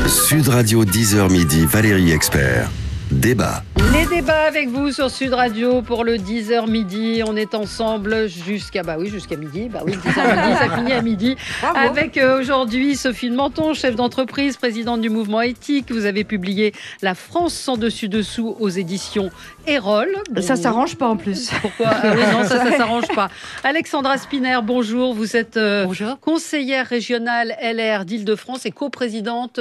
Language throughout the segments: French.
Sud Radio 10h midi, Valérie Expert. Débat. Les débats avec vous sur Sud Radio pour le 10h midi. On est ensemble jusqu'à midi. 10h midi, ça finit à midi. Bravo. Avec aujourd'hui Sophie de Menton, chef d'entreprise, présidente du mouvement éthique. Vous avez publié La France sans dessus-dessous aux éditions Erol. Bon, ça s'arrange pas en plus. Pourquoi ? Oui, non, ça s'arrange pas. Alexandra Spinner, bonjour. Vous êtes conseillère régionale LR d'Île-de-France et coprésidente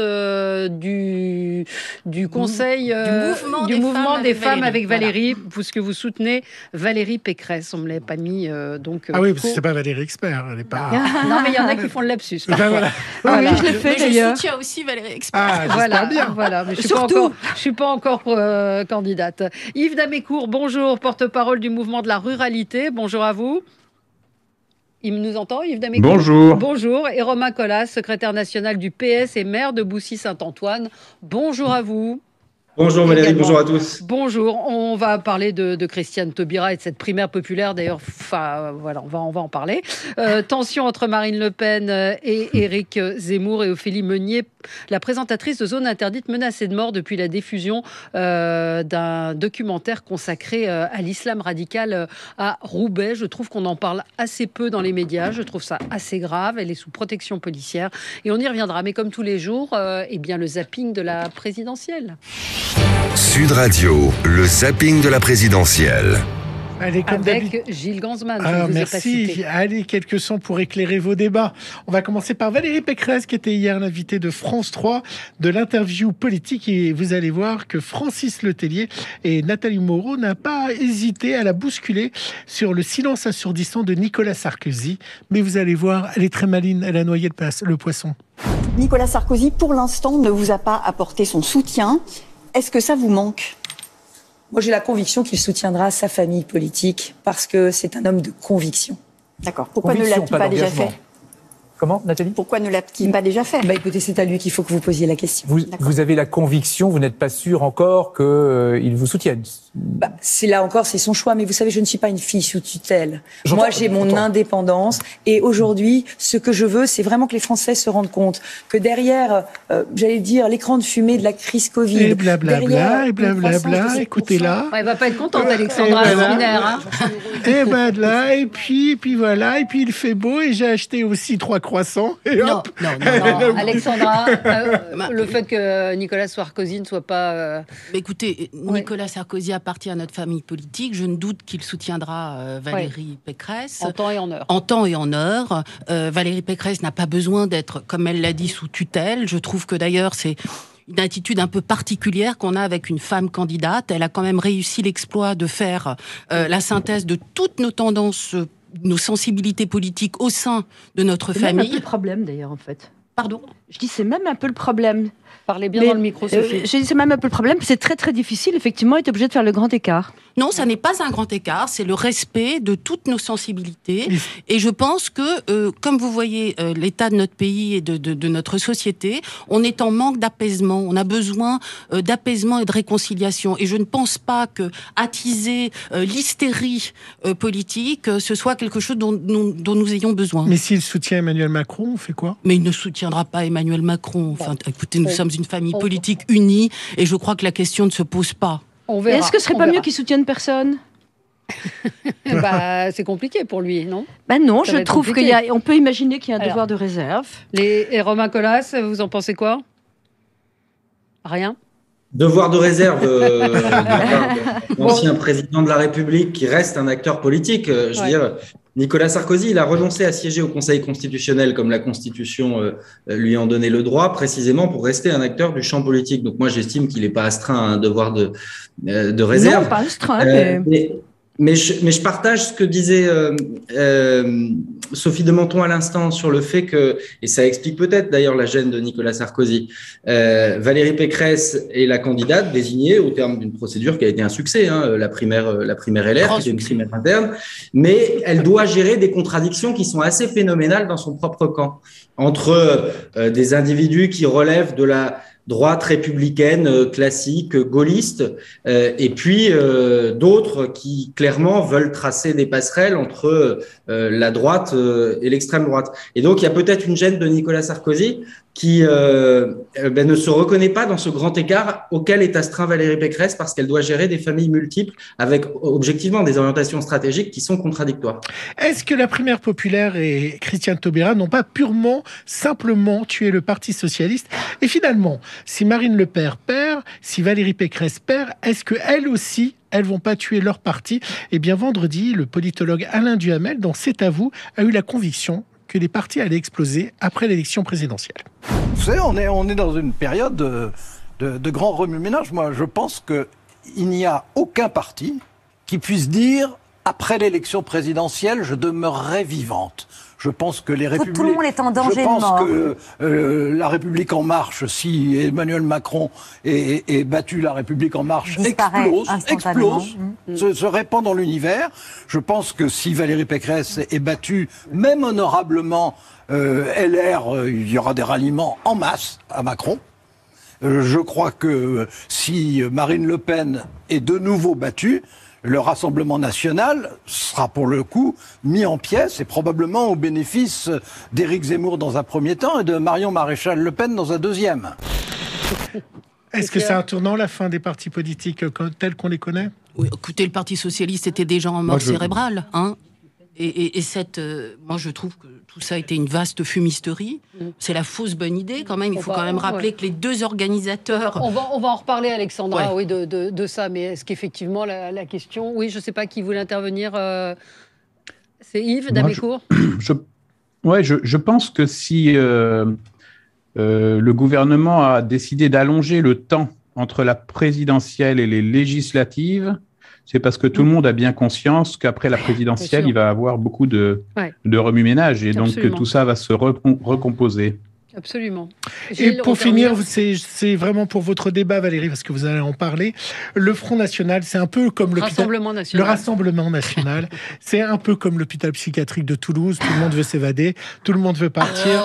du conseil du mouvement des femmes avec Valérie, puisque vous soutenez Valérie Pécresse. On ne me l'avait pas mis donc. Ah oui, parce que c'est pas Valérie Expert, elle est pas. Non, mais il y en a qui font le lapsus. Voilà. Oui, je l'ai fait d'ailleurs. Je soutiens aussi Valérie Expert. Ah, bien. Voilà. Mais je suis pas encore candidate. Yves Damécourt, bonjour, porte-parole du mouvement de la ruralité. Bonjour à vous. Il nous entend, Yves Damécourt ? Bonjour. Bonjour. Et Romain Collas, secrétaire national du PS et maire de Boussy-Saint-Antoine. Bonjour à vous. Bonjour Valérie, Également. bonjour à tous. Bonjour, on va parler de Christiane Taubira et de cette primaire populaire. D'ailleurs, on va en parler. Tension entre Marine Le Pen et Éric Zemmour et Ophélie Meunier, la présentatrice de Zone Interdite menacée de mort depuis la diffusion d'un documentaire consacré à l'islam radical à Roubaix. Je trouve qu'on en parle assez peu dans les médias. Je trouve ça assez grave. Elle est sous protection policière et on y reviendra. Mais comme tous les jours, le zapping de la présidentielle. Sud Radio, le zapping de la présidentielle. Allez, comme avec Gilles Gansman. Merci. Allez, quelques sons pour éclairer vos débats. On va commencer par Valérie Pécresse, qui était hier l'invitée de France 3 de l'interview politique. Et vous allez voir que Francis Letellier et Nathalie Moreau n'ont pas hésité à la bousculer sur le silence assourdissant de Nicolas Sarkozy. Mais vous allez voir, elle est très maline, elle a noyé le poisson. Nicolas Sarkozy, pour l'instant, ne vous a pas apporté son soutien. Est-ce que ça vous manque ? Moi, j'ai la conviction qu'il soutiendra sa famille politique parce que c'est un homme de conviction. D'accord. Pourquoi ne l'a-t-il pas déjà fait ? Comment, Nathalie ? Pourquoi ne l'a-t-il pas déjà fait ? Écoutez, c'est à lui qu'il faut que vous posiez la question. Vous avez la conviction, vous n'êtes pas sûr encore qu'il vous soutienne ? C'est là encore, c'est son choix. Mais vous savez, je ne suis pas une fille sous tutelle. Moi, j'ai mon indépendance. Et aujourd'hui, ce que je veux, c'est vraiment que les Français se rendent compte que derrière, l'écran de fumée de la crise Covid... Et blablabla, écoutez-la. Elle va pas être contente, Alexandra Spinner. Et puis voilà, et puis il fait beau, et j'ai acheté aussi 3 croissants. Et hop. Non. Alexandra, le fait que Nicolas Sarkozy ne soit pas... Écoutez, Nicolas Sarkozy appartient à notre famille politique. Je ne doute qu'il soutiendra Valérie Pécresse. En temps et en heure. En temps et en heure. Valérie Pécresse n'a pas besoin d'être, comme elle l'a dit, sous tutelle. Je trouve que d'ailleurs, c'est une attitude un peu particulière qu'on a avec une femme candidate. Elle a quand même réussi l'exploit de faire la synthèse de toutes nos tendances, nos sensibilités politiques au sein de notre famille. C'est même un peu le problème d'ailleurs en fait. Pardon ? Je dis c'est même un peu le problème. Parlez bien dans le micro, Sophie. Je dis c'est même un peu le problème. C'est très très difficile effectivement d'être obligé de faire le grand écart. Non, ça n'est pas un grand écart, c'est le respect de toutes nos sensibilités. Et je pense que, comme vous voyez l'état de notre pays et de notre société, on est en manque d'apaisement. On a besoin d'apaisement et de réconciliation. Et je ne pense pas que attiser l'hystérie politique, ce soit quelque chose dont nous ayons besoin. Mais s'il soutient Emmanuel Macron, on fait quoi ? Mais il ne soutiendra pas Emmanuel Macron. Enfin, écoutez, nous sommes une famille politique unie et je crois que la question ne se pose pas. Est-ce que ce serait pas mieux qu'il soutienne personne ? C'est compliqué pour lui, non ? Non, je trouve qu'on peut imaginer qu'il y a un devoir de réserve. Et Romain Collas, vous en pensez quoi ? Rien ? Devoir de réserve, l'ancien président de la République qui reste un acteur politique. Je veux dire, Nicolas Sarkozy, il a renoncé à siéger au Conseil constitutionnel comme la Constitution lui en donnait le droit, précisément pour rester un acteur du champ politique. Donc moi, j'estime qu'il n'est pas astreint à un devoir de réserve. Non, pas astreint, mais je partage ce que disait Sophie de Menton à l'instant sur le fait que, et ça explique peut-être d'ailleurs la gêne de Nicolas Sarkozy, Valérie Pécresse est la candidate désignée au terme d'une procédure qui a été un succès, la primaire LR, qui est une primaire interne, mais elle doit gérer des contradictions qui sont assez phénoménales dans son propre camp, entre des individus qui relèvent de la droite républicaine classique, gaulliste, et puis d'autres qui clairement veulent tracer des passerelles entre la droite et l'extrême droite. Et donc il y a peut-être une gêne de Nicolas Sarkozy qui ne se reconnaît pas dans ce grand écart auquel est astreint Valérie Pécresse parce qu'elle doit gérer des familles multiples avec objectivement des orientations stratégiques qui sont contradictoires. Est-ce que la primaire populaire et Christiane Taubira n'ont pas simplement tué le Parti socialiste? Et finalement, si Marine Le Pen perd, si Valérie Pécresse perd, est-ce qu'elles aussi, elles vont pas tuer leur parti? Eh bien, vendredi, le politologue Alain Duhamel, dans C'est à vous, a eu la conviction que les partis allaient exploser après l'élection présidentielle. Vous savez, on est dans une période de grand remue-ménage. Moi, je pense qu'il n'y a aucun parti qui puisse dire, après l'élection présidentielle, je demeurerai vivante. Je pense que les républicains... Tout le monde est en danger de mort. Je pense que la République En Marche, si Emmanuel Macron est battu, la République En Marche explose, se répand dans l'univers. Je pense que si Valérie Pécresse est battue, même honorablement, LR, il y aura des ralliements en masse à Macron. Je crois que si Marine Le Pen est de nouveau battue, le Rassemblement national sera pour le coup mis en pièces et probablement au bénéfice d'Éric Zemmour dans un premier temps et de Marion Maréchal Le Pen dans un deuxième. Est-ce que c'est un tournant, la fin des partis politiques tels qu'on les connaît? Oui, écoutez, le Parti socialiste était déjà en mort cérébrale, hein. Et moi, je trouve que tout ça a été une vaste fumisterie. C'est la fausse bonne idée, quand même. Il faut quand même rappeler que les deux organisateurs... On va en reparler, Alexandra, oui, de ça. Mais est-ce qu'effectivement, la question... Oui, je ne sais pas qui voulait intervenir. C'est Yves Damécourt. Je pense que si le gouvernement a décidé d'allonger le temps entre la présidentielle et les législatives, c'est parce que tout le monde a bien conscience qu'après la présidentielle, il va y avoir beaucoup de remue-ménage et donc que tout ça va se recomposer. Absolument. Et pour finir, c'est vraiment pour votre débat, Valérie, parce que vous allez en parler. Le Front National, c'est un peu comme le Rassemblement National. C'est un peu comme l'hôpital psychiatrique de Toulouse. Tout le monde veut s'évader, tout le monde veut partir.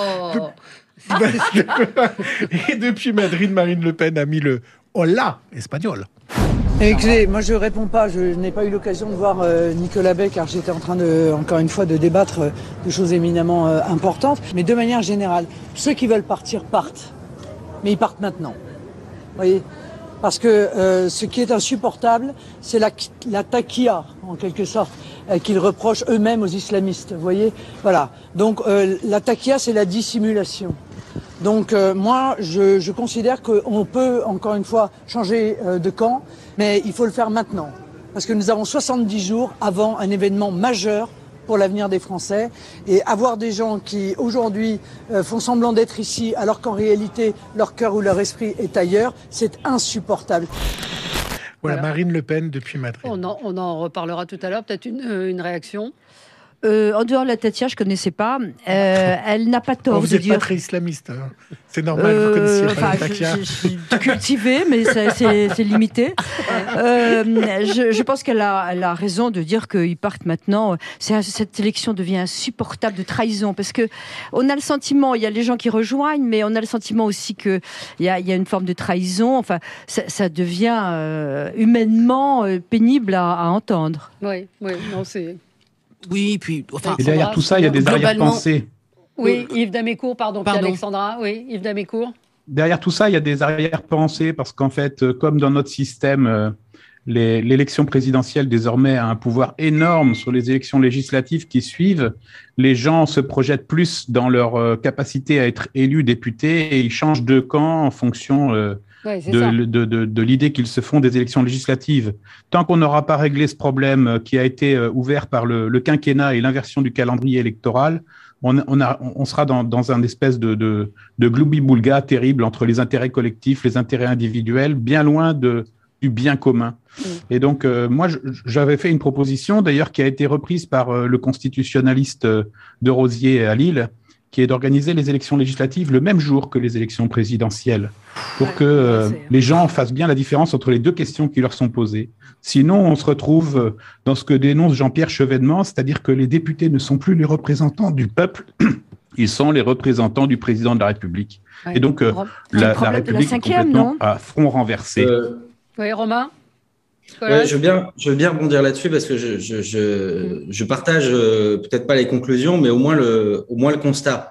Et depuis Madrid, Marine Le Pen a mis le hola espagnol. Écoutez, moi je réponds pas, je n'ai pas eu l'occasion de voir Nicolas Bay car j'étais en train encore une fois de débattre de choses éminemment importantes. Mais de manière générale, ceux qui veulent partir partent, mais ils partent maintenant. Vous voyez ? Parce que ce qui est insupportable, c'est la taquilla, en quelque sorte, qu'ils reprochent eux-mêmes aux islamistes. Vous voyez ? Voilà. Donc la taquilla, c'est la dissimulation. Donc moi, je considère qu'on peut, encore une fois, changer de camp, mais il faut le faire maintenant. Parce que nous avons 70 jours avant un événement majeur pour l'avenir des Français. Et avoir des gens qui, aujourd'hui, font semblant d'être ici, alors qu'en réalité, leur cœur ou leur esprit est ailleurs, c'est insupportable. Voilà, Marine Le Pen depuis Madrid. On en reparlera tout à l'heure. Peut-être une réaction. En dehors de la Tatia, je ne connaissais pas. Elle n'a pas tort de dire... Vous n'êtes pas très islamiste. Hein. C'est normal, vous connaissiez pas la Tatia. Je suis cultivée, mais c'est limité. Je pense qu'elle a raison de dire qu'ils partent maintenant. Cette élection devient insupportable de trahison, parce qu'on a le sentiment, il y a les gens qui rejoignent, mais on a le sentiment aussi qu'il y a une forme de trahison. Enfin, ça devient humainement pénible à entendre. Oui, non, c'est... Oui, puis... Enfin, et derrière tout ça, il y a des arrière-pensées. Oui, Yves Damécourt, pardon. Alexandra, oui, Yves Damécourt. Derrière tout ça, il y a des arrière-pensées, parce qu'en fait, comme dans notre système, l'élection présidentielle désormais a un pouvoir énorme sur les élections législatives qui suivent. Les gens se projettent plus dans leur capacité à être élus députés et ils changent de camp en fonction... de l'idée qu'ils se font des élections législatives. Tant qu'on n'aura pas réglé ce problème qui a été ouvert par le quinquennat et l'inversion du calendrier électoral, on sera dans un espèce de gloubi-boulga terrible entre les intérêts collectifs, les intérêts individuels, bien loin du bien commun. Et donc, moi, j'avais fait une proposition, d'ailleurs, qui a été reprise par le constitutionnaliste de Rosier à Lille, qui est d'organiser les élections législatives le même jour que les élections présidentielles, pour que les gens fassent bien la différence entre les deux questions qui leur sont posées. Sinon, on se retrouve dans ce que dénonce Jean-Pierre Chevènement, c'est-à-dire que les députés ne sont plus les représentants du peuple, ils sont les représentants du président de la République. Ouais. Et donc, la République est complètement à front renversé. Oui, Romain ? Ouais, je veux bien rebondir là-dessus parce que je partage peut-être pas les conclusions, mais au moins le constat.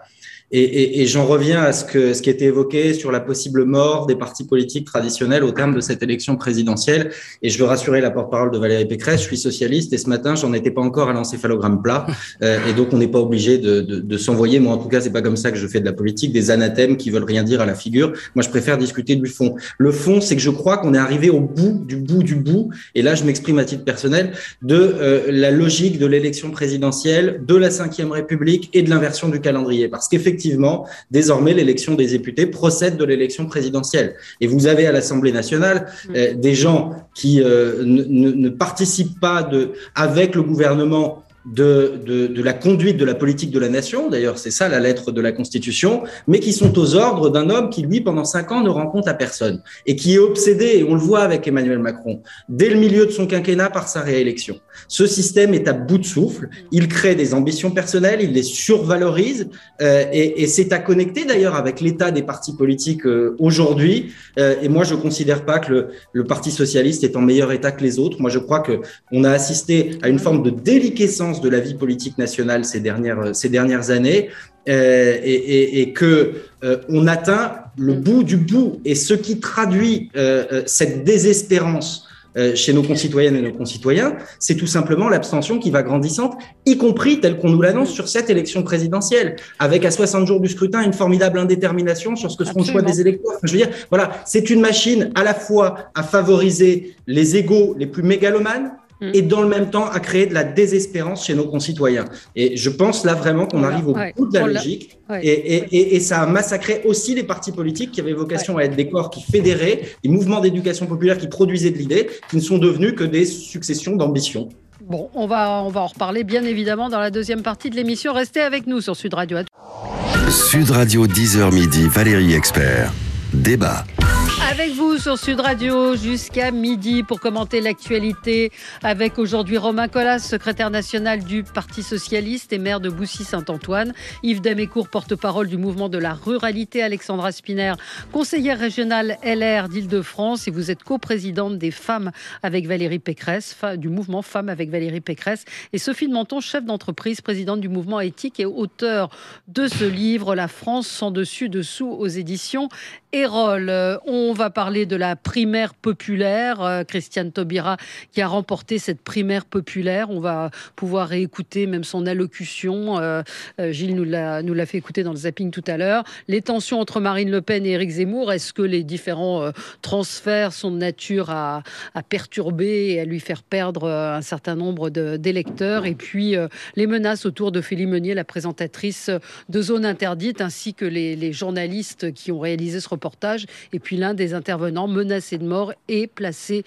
Et j'en reviens à ce qui était évoqué sur la possible mort des partis politiques traditionnels au terme de cette élection présidentielle. Et je veux rassurer la porte-parole de Valérie Pécresse, je suis socialiste et ce matin, j'en étais pas encore à l'encéphalogramme plat. Et donc, on n'est pas obligé de s'envoyer. Moi, en tout cas, c'est pas comme ça que je fais de la politique, des anathèmes qui veulent rien dire à la figure. Moi, je préfère discuter du fond. Le fond, c'est que je crois qu'on est arrivé au bout du bout. Et là, je m'exprime à titre personnel de la logique de l'élection présidentielle, de la Ve République et de l'inversion du calendrier. Parce qu'effectivement, désormais, l'élection des députés procède de l'élection présidentielle. Et vous avez à l'Assemblée nationale des gens qui ne participent pas avec le gouvernement de la conduite de la politique de la nation, d'ailleurs c'est ça la lettre de la Constitution, mais qui sont aux ordres d'un homme qui, lui, pendant 5 ans, ne rend compte à personne et qui est obsédé, et on le voit avec Emmanuel Macron, dès le milieu de son quinquennat par sa réélection. Ce système est à bout de souffle, il crée des ambitions personnelles, il les survalorise, et c'est à connecter d'ailleurs avec l'état des partis politiques aujourd'hui, et moi je considère pas que le Parti socialiste est en meilleur état que les autres. Moi je crois qu'on a assisté à une forme de déliquescence de la vie politique nationale ces dernières années, et que on atteint le bout du bout. Et ce qui traduit cette désespérance chez nos concitoyennes et nos concitoyens, c'est tout simplement l'abstention qui va grandissante, y compris telle qu'on nous l'annonce sur cette élection présidentielle, avec à 60 jours du scrutin une formidable indétermination sur ce que seront le choix des électeurs. Enfin, je veux dire, voilà, c'est une machine à la fois à favoriser les égos les plus mégalomanes, et dans le même temps à créer de la désespérance chez nos concitoyens. Et je pense là vraiment qu'on arrive au bout de la logique, et ça a massacré aussi les partis politiques qui avaient vocation à être des corps qui fédéraient, des mouvements d'éducation populaire qui produisaient de l'idée, qui ne sont devenus que des successions d'ambitions. Bon, on va en reparler bien évidemment dans la deuxième partie de l'émission. Restez avec nous sur Sud Radio. Sud Radio 10h midi, Valérie Expert. Débat. Avec vous sur Sud Radio jusqu'à midi pour commenter l'actualité avec aujourd'hui Romain Colas, secrétaire national du Parti Socialiste et maire de Boussy-Saint-Antoine, Yves Damécourt, porte-parole du mouvement de la ruralité, Alexandra Spiner, conseillère régionale LR d'Île-de-France, et vous êtes coprésidente des Femmes avec Valérie Pécresse, du mouvement Femmes avec Valérie Pécresse, et Sophie de Menton, chef d'entreprise, présidente du mouvement éthique et auteur de ce livre La France sans dessus dessous aux éditions Erol. On va parler de la primaire populaire. Christiane Taubira qui a remporté cette primaire populaire. On va pouvoir réécouter même son allocution. Gilles nous l'a fait écouter dans le zapping tout à l'heure. Les tensions entre Marine Le Pen et Éric Zemmour. Est-ce que les différents transferts sont de nature à perturber et à lui faire perdre un certain nombre d'électeurs? Et puis les menaces autour d'Ophélie Meunier, la présentatrice de Zone Interdite, ainsi que les journalistes qui ont réalisé ce reportage. Et puis l'un des intervenants menacé de mort et placé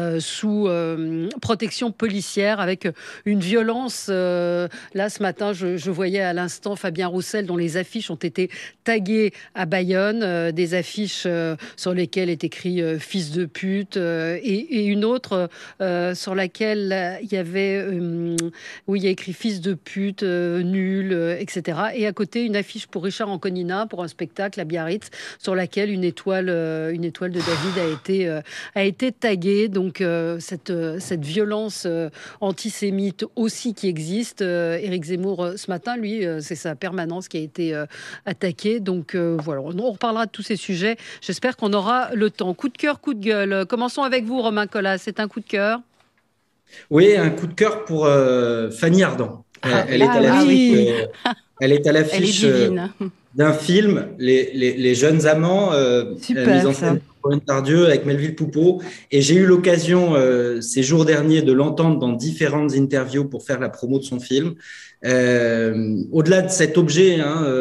sous protection policière avec une violence. Là, ce matin, je voyais à l'instant Fabien Roussel dont les affiches ont été taguées à Bayonne, des affiches sur lesquelles est écrit « fils de pute » et une autre sur laquelle il y avait où il y a écrit « fils de pute, nul », etc. Et à côté, une affiche pour Richard Anconina pour un spectacle à Biarritz sur laquelle une étoile de David a été taguée. Donc cette violence antisémite aussi qui existe. Éric Zemmour, ce matin, lui, c'est sa permanence qui a été attaquée. Donc voilà, on reparlera de tous ces sujets. J'espère qu'on aura le temps. Coup de cœur, coup de gueule. Commençons avec vous, Romain Colas. C'est un coup de cœur? Oui, un coup de cœur pour Fanny Ardant. Elle est à l'affiche d'un film, Les Jeunes Amants, mise en scène par Corinne Tardieu avec Melville Poupeau. Et j'ai eu l'occasion ces jours derniers de l'entendre dans différentes interviews pour faire la promo de son film. Au-delà de cet objet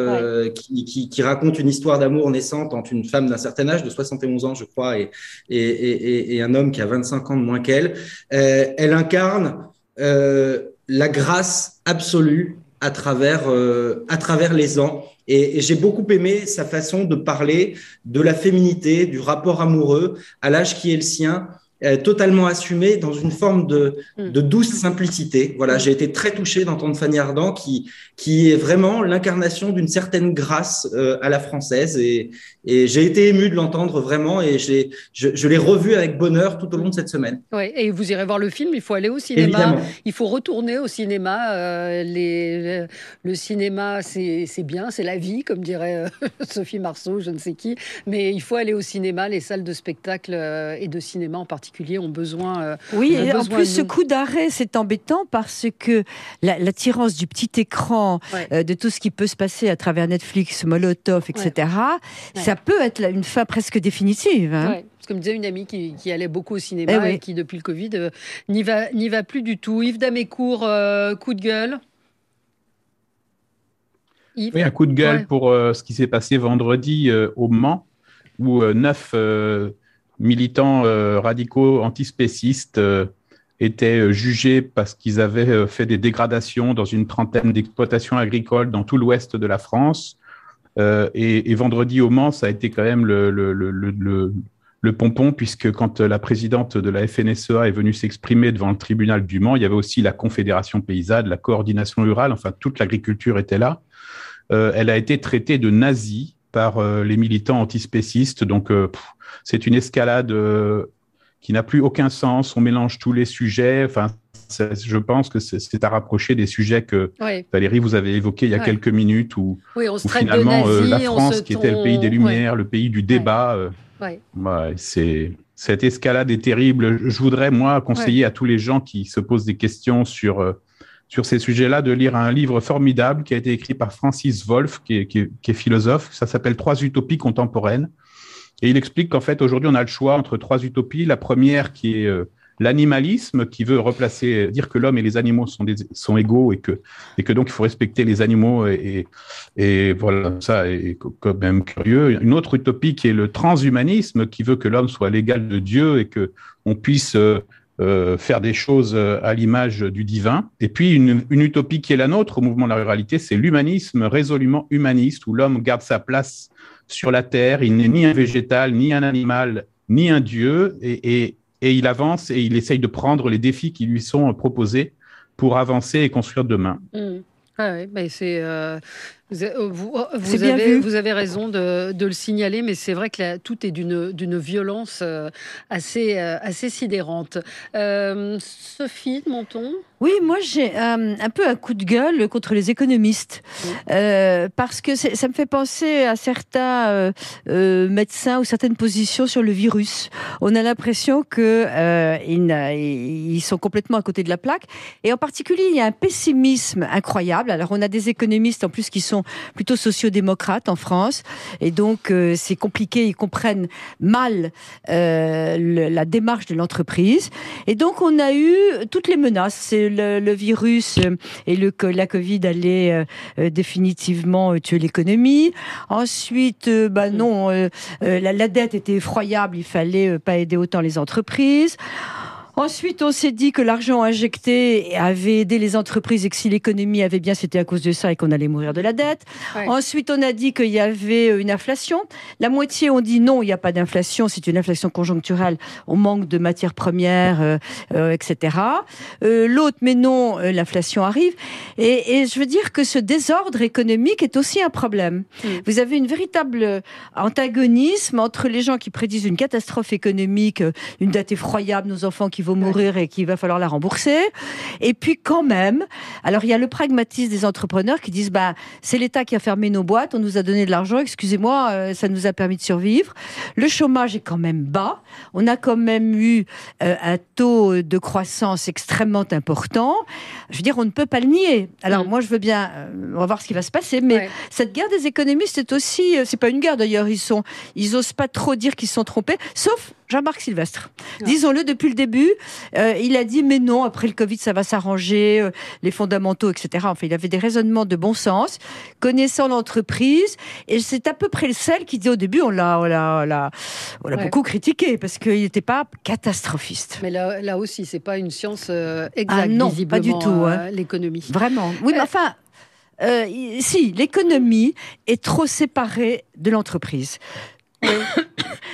qui raconte une histoire d'amour naissante entre une femme d'un certain âge, de 71 ans je crois, et un homme qui a 25 ans de moins qu'elle, elle incarne la grâce absolue à travers les ans. Et j'ai beaucoup aimé sa façon de parler de la féminité, du rapport amoureux à l'âge qui est le sien, totalement assumé dans une forme de douce simplicité. Voilà, j'ai été très touché d'entendre Fanny Ardant qui est vraiment l'incarnation d'une certaine grâce à la française, et Et j'ai été ému de l'entendre vraiment, et je l'ai revu avec bonheur tout au long de cette semaine. Oui, et vous irez voir le film, il faut aller au cinéma. Évidemment. Il faut retourner au cinéma. Le cinéma, c'est bien, c'est la vie, comme dirait Sophie Marceau, je ne sais qui. Mais il faut aller au cinéma. Les salles de spectacle et de cinéma en particulier ont besoin. Oui, et en plus, ce coup d'arrêt, c'est embêtant parce que l'attirance du petit écran, de tout ce qui peut se passer à travers Netflix, Molotov, etc., ça peut être une fin presque définitive. Hein. Ouais. Parce que me disait une amie qui allait beaucoup au cinéma et qui, depuis le Covid, n'y va plus du tout. Yves Damécourt, coup de gueule. Yves. Oui, un coup de gueule pour ce qui s'est passé vendredi au Mans, où 9 militants radicaux antispécistes étaient jugés parce qu'ils avaient fait des dégradations dans une trentaine d'exploitations agricoles dans tout l'ouest de la France. Et vendredi au Mans, ça a été quand même le pompon, puisque quand la présidente de la FNSEA est venue s'exprimer devant le tribunal du Mans, il y avait aussi la Confédération paysanne, la coordination rurale, enfin toute l'agriculture était là. Elle a été traitée de nazie par les militants antispécistes. Donc, c'est une escalade qui n'a plus aucun sens. On mélange tous les sujets. Enfin, je pense que c'est à rapprocher des sujets que, Valérie, vous avez évoqués il y a quelques minutes, où finalement, la France, qui était le pays des Lumières, le pays du débat, cette escalade est terrible. Je voudrais, moi, conseiller à tous les gens qui se posent des questions sur ces sujets-là, de lire un livre formidable qui a été écrit par Francis Wolff, qui est philosophe. Ça s'appelle « 3 utopies contemporaines ». Et il explique qu'en fait, aujourd'hui, on a le choix entre 3 utopies. La première qui est l'animalisme, qui veut dire que l'homme et les animaux sont égaux et que donc il faut respecter les animaux, et voilà, ça est quand même curieux. Une autre utopie qui est le transhumanisme, qui veut que l'homme soit l'égal de Dieu et qu'on puisse faire des choses à l'image du divin. Et puis une utopie qui est la nôtre au mouvement de la ruralité, c'est l'humanisme résolument humaniste, où l'homme garde sa place sur la terre. Il n'est ni un végétal, ni un animal, ni un dieu, et il avance et il essaye de prendre les défis qui lui sont proposés pour avancer et construire demain. Ah oui, mais c'est... Vous avez raison de le signaler, mais c'est vrai que tout est d'une violence assez sidérante. Sophie de Menton. Oui, moi j'ai un peu un coup de gueule contre les économistes, parce que ça me fait penser à certains médecins ou certaines positions sur le virus. On a l'impression que ils sont complètement à côté de la plaque, et en particulier il y a un pessimisme incroyable. Alors on a des économistes en plus qui sont plutôt sociodémocrates en France, et donc c'est compliqué, ils comprennent mal la démarche de l'entreprise, et donc on a eu toutes les menaces. Le virus et la Covid allaient définitivement tuer l'économie. Ensuite, la dette était effroyable, il fallait pas aider autant les entreprises. Ensuite, on s'est dit que l'argent injecté avait aidé les entreprises et que si l'économie avait bien, c'était à cause de ça et qu'on allait mourir de la dette. Ouais. Ensuite, on a dit qu'il y avait une inflation. La moitié ont dit non, il n'y a pas d'inflation, c'est une inflation conjoncturelle, on manque de matières premières, etc. L'autre, mais non, l'inflation arrive. Et je veux dire que ce désordre économique est aussi un problème. Vous avez une véritable antagonisme entre les gens qui prédisent une catastrophe économique, une dette effroyable, nos enfants qui vont mourir et qu'il va falloir la rembourser. Et puis quand même, alors il y a le pragmatisme des entrepreneurs qui disent c'est l'État qui a fermé nos boîtes, on nous a donné de l'argent, excusez-moi, ça nous a permis de survivre. Le chômage est quand même bas, on a quand même eu un taux de croissance extrêmement important. Je veux dire, on ne peut pas le nier. Alors moi je veux bien, on va voir ce qui va se passer, mais cette guerre des économistes est aussi, c'est pas une guerre d'ailleurs, ils osent pas trop dire qu'ils se sont trompés, sauf Jean-Marc Sylvestre. Disons-le, depuis le début, il a dit mais non, après le Covid ça va s'arranger, les fondamentaux, etc. Enfin, il avait des raisonnements de bon sens, connaissant l'entreprise, et c'est à peu près le seul qui dit au début, on l'a beaucoup critiqué parce qu'il n'était pas catastrophiste. Mais là aussi, c'est pas une science exacte, non, visiblement, pas du tout, l'économie. Vraiment. Oui, mais enfin. Si, l'économie est trop séparée de l'entreprise.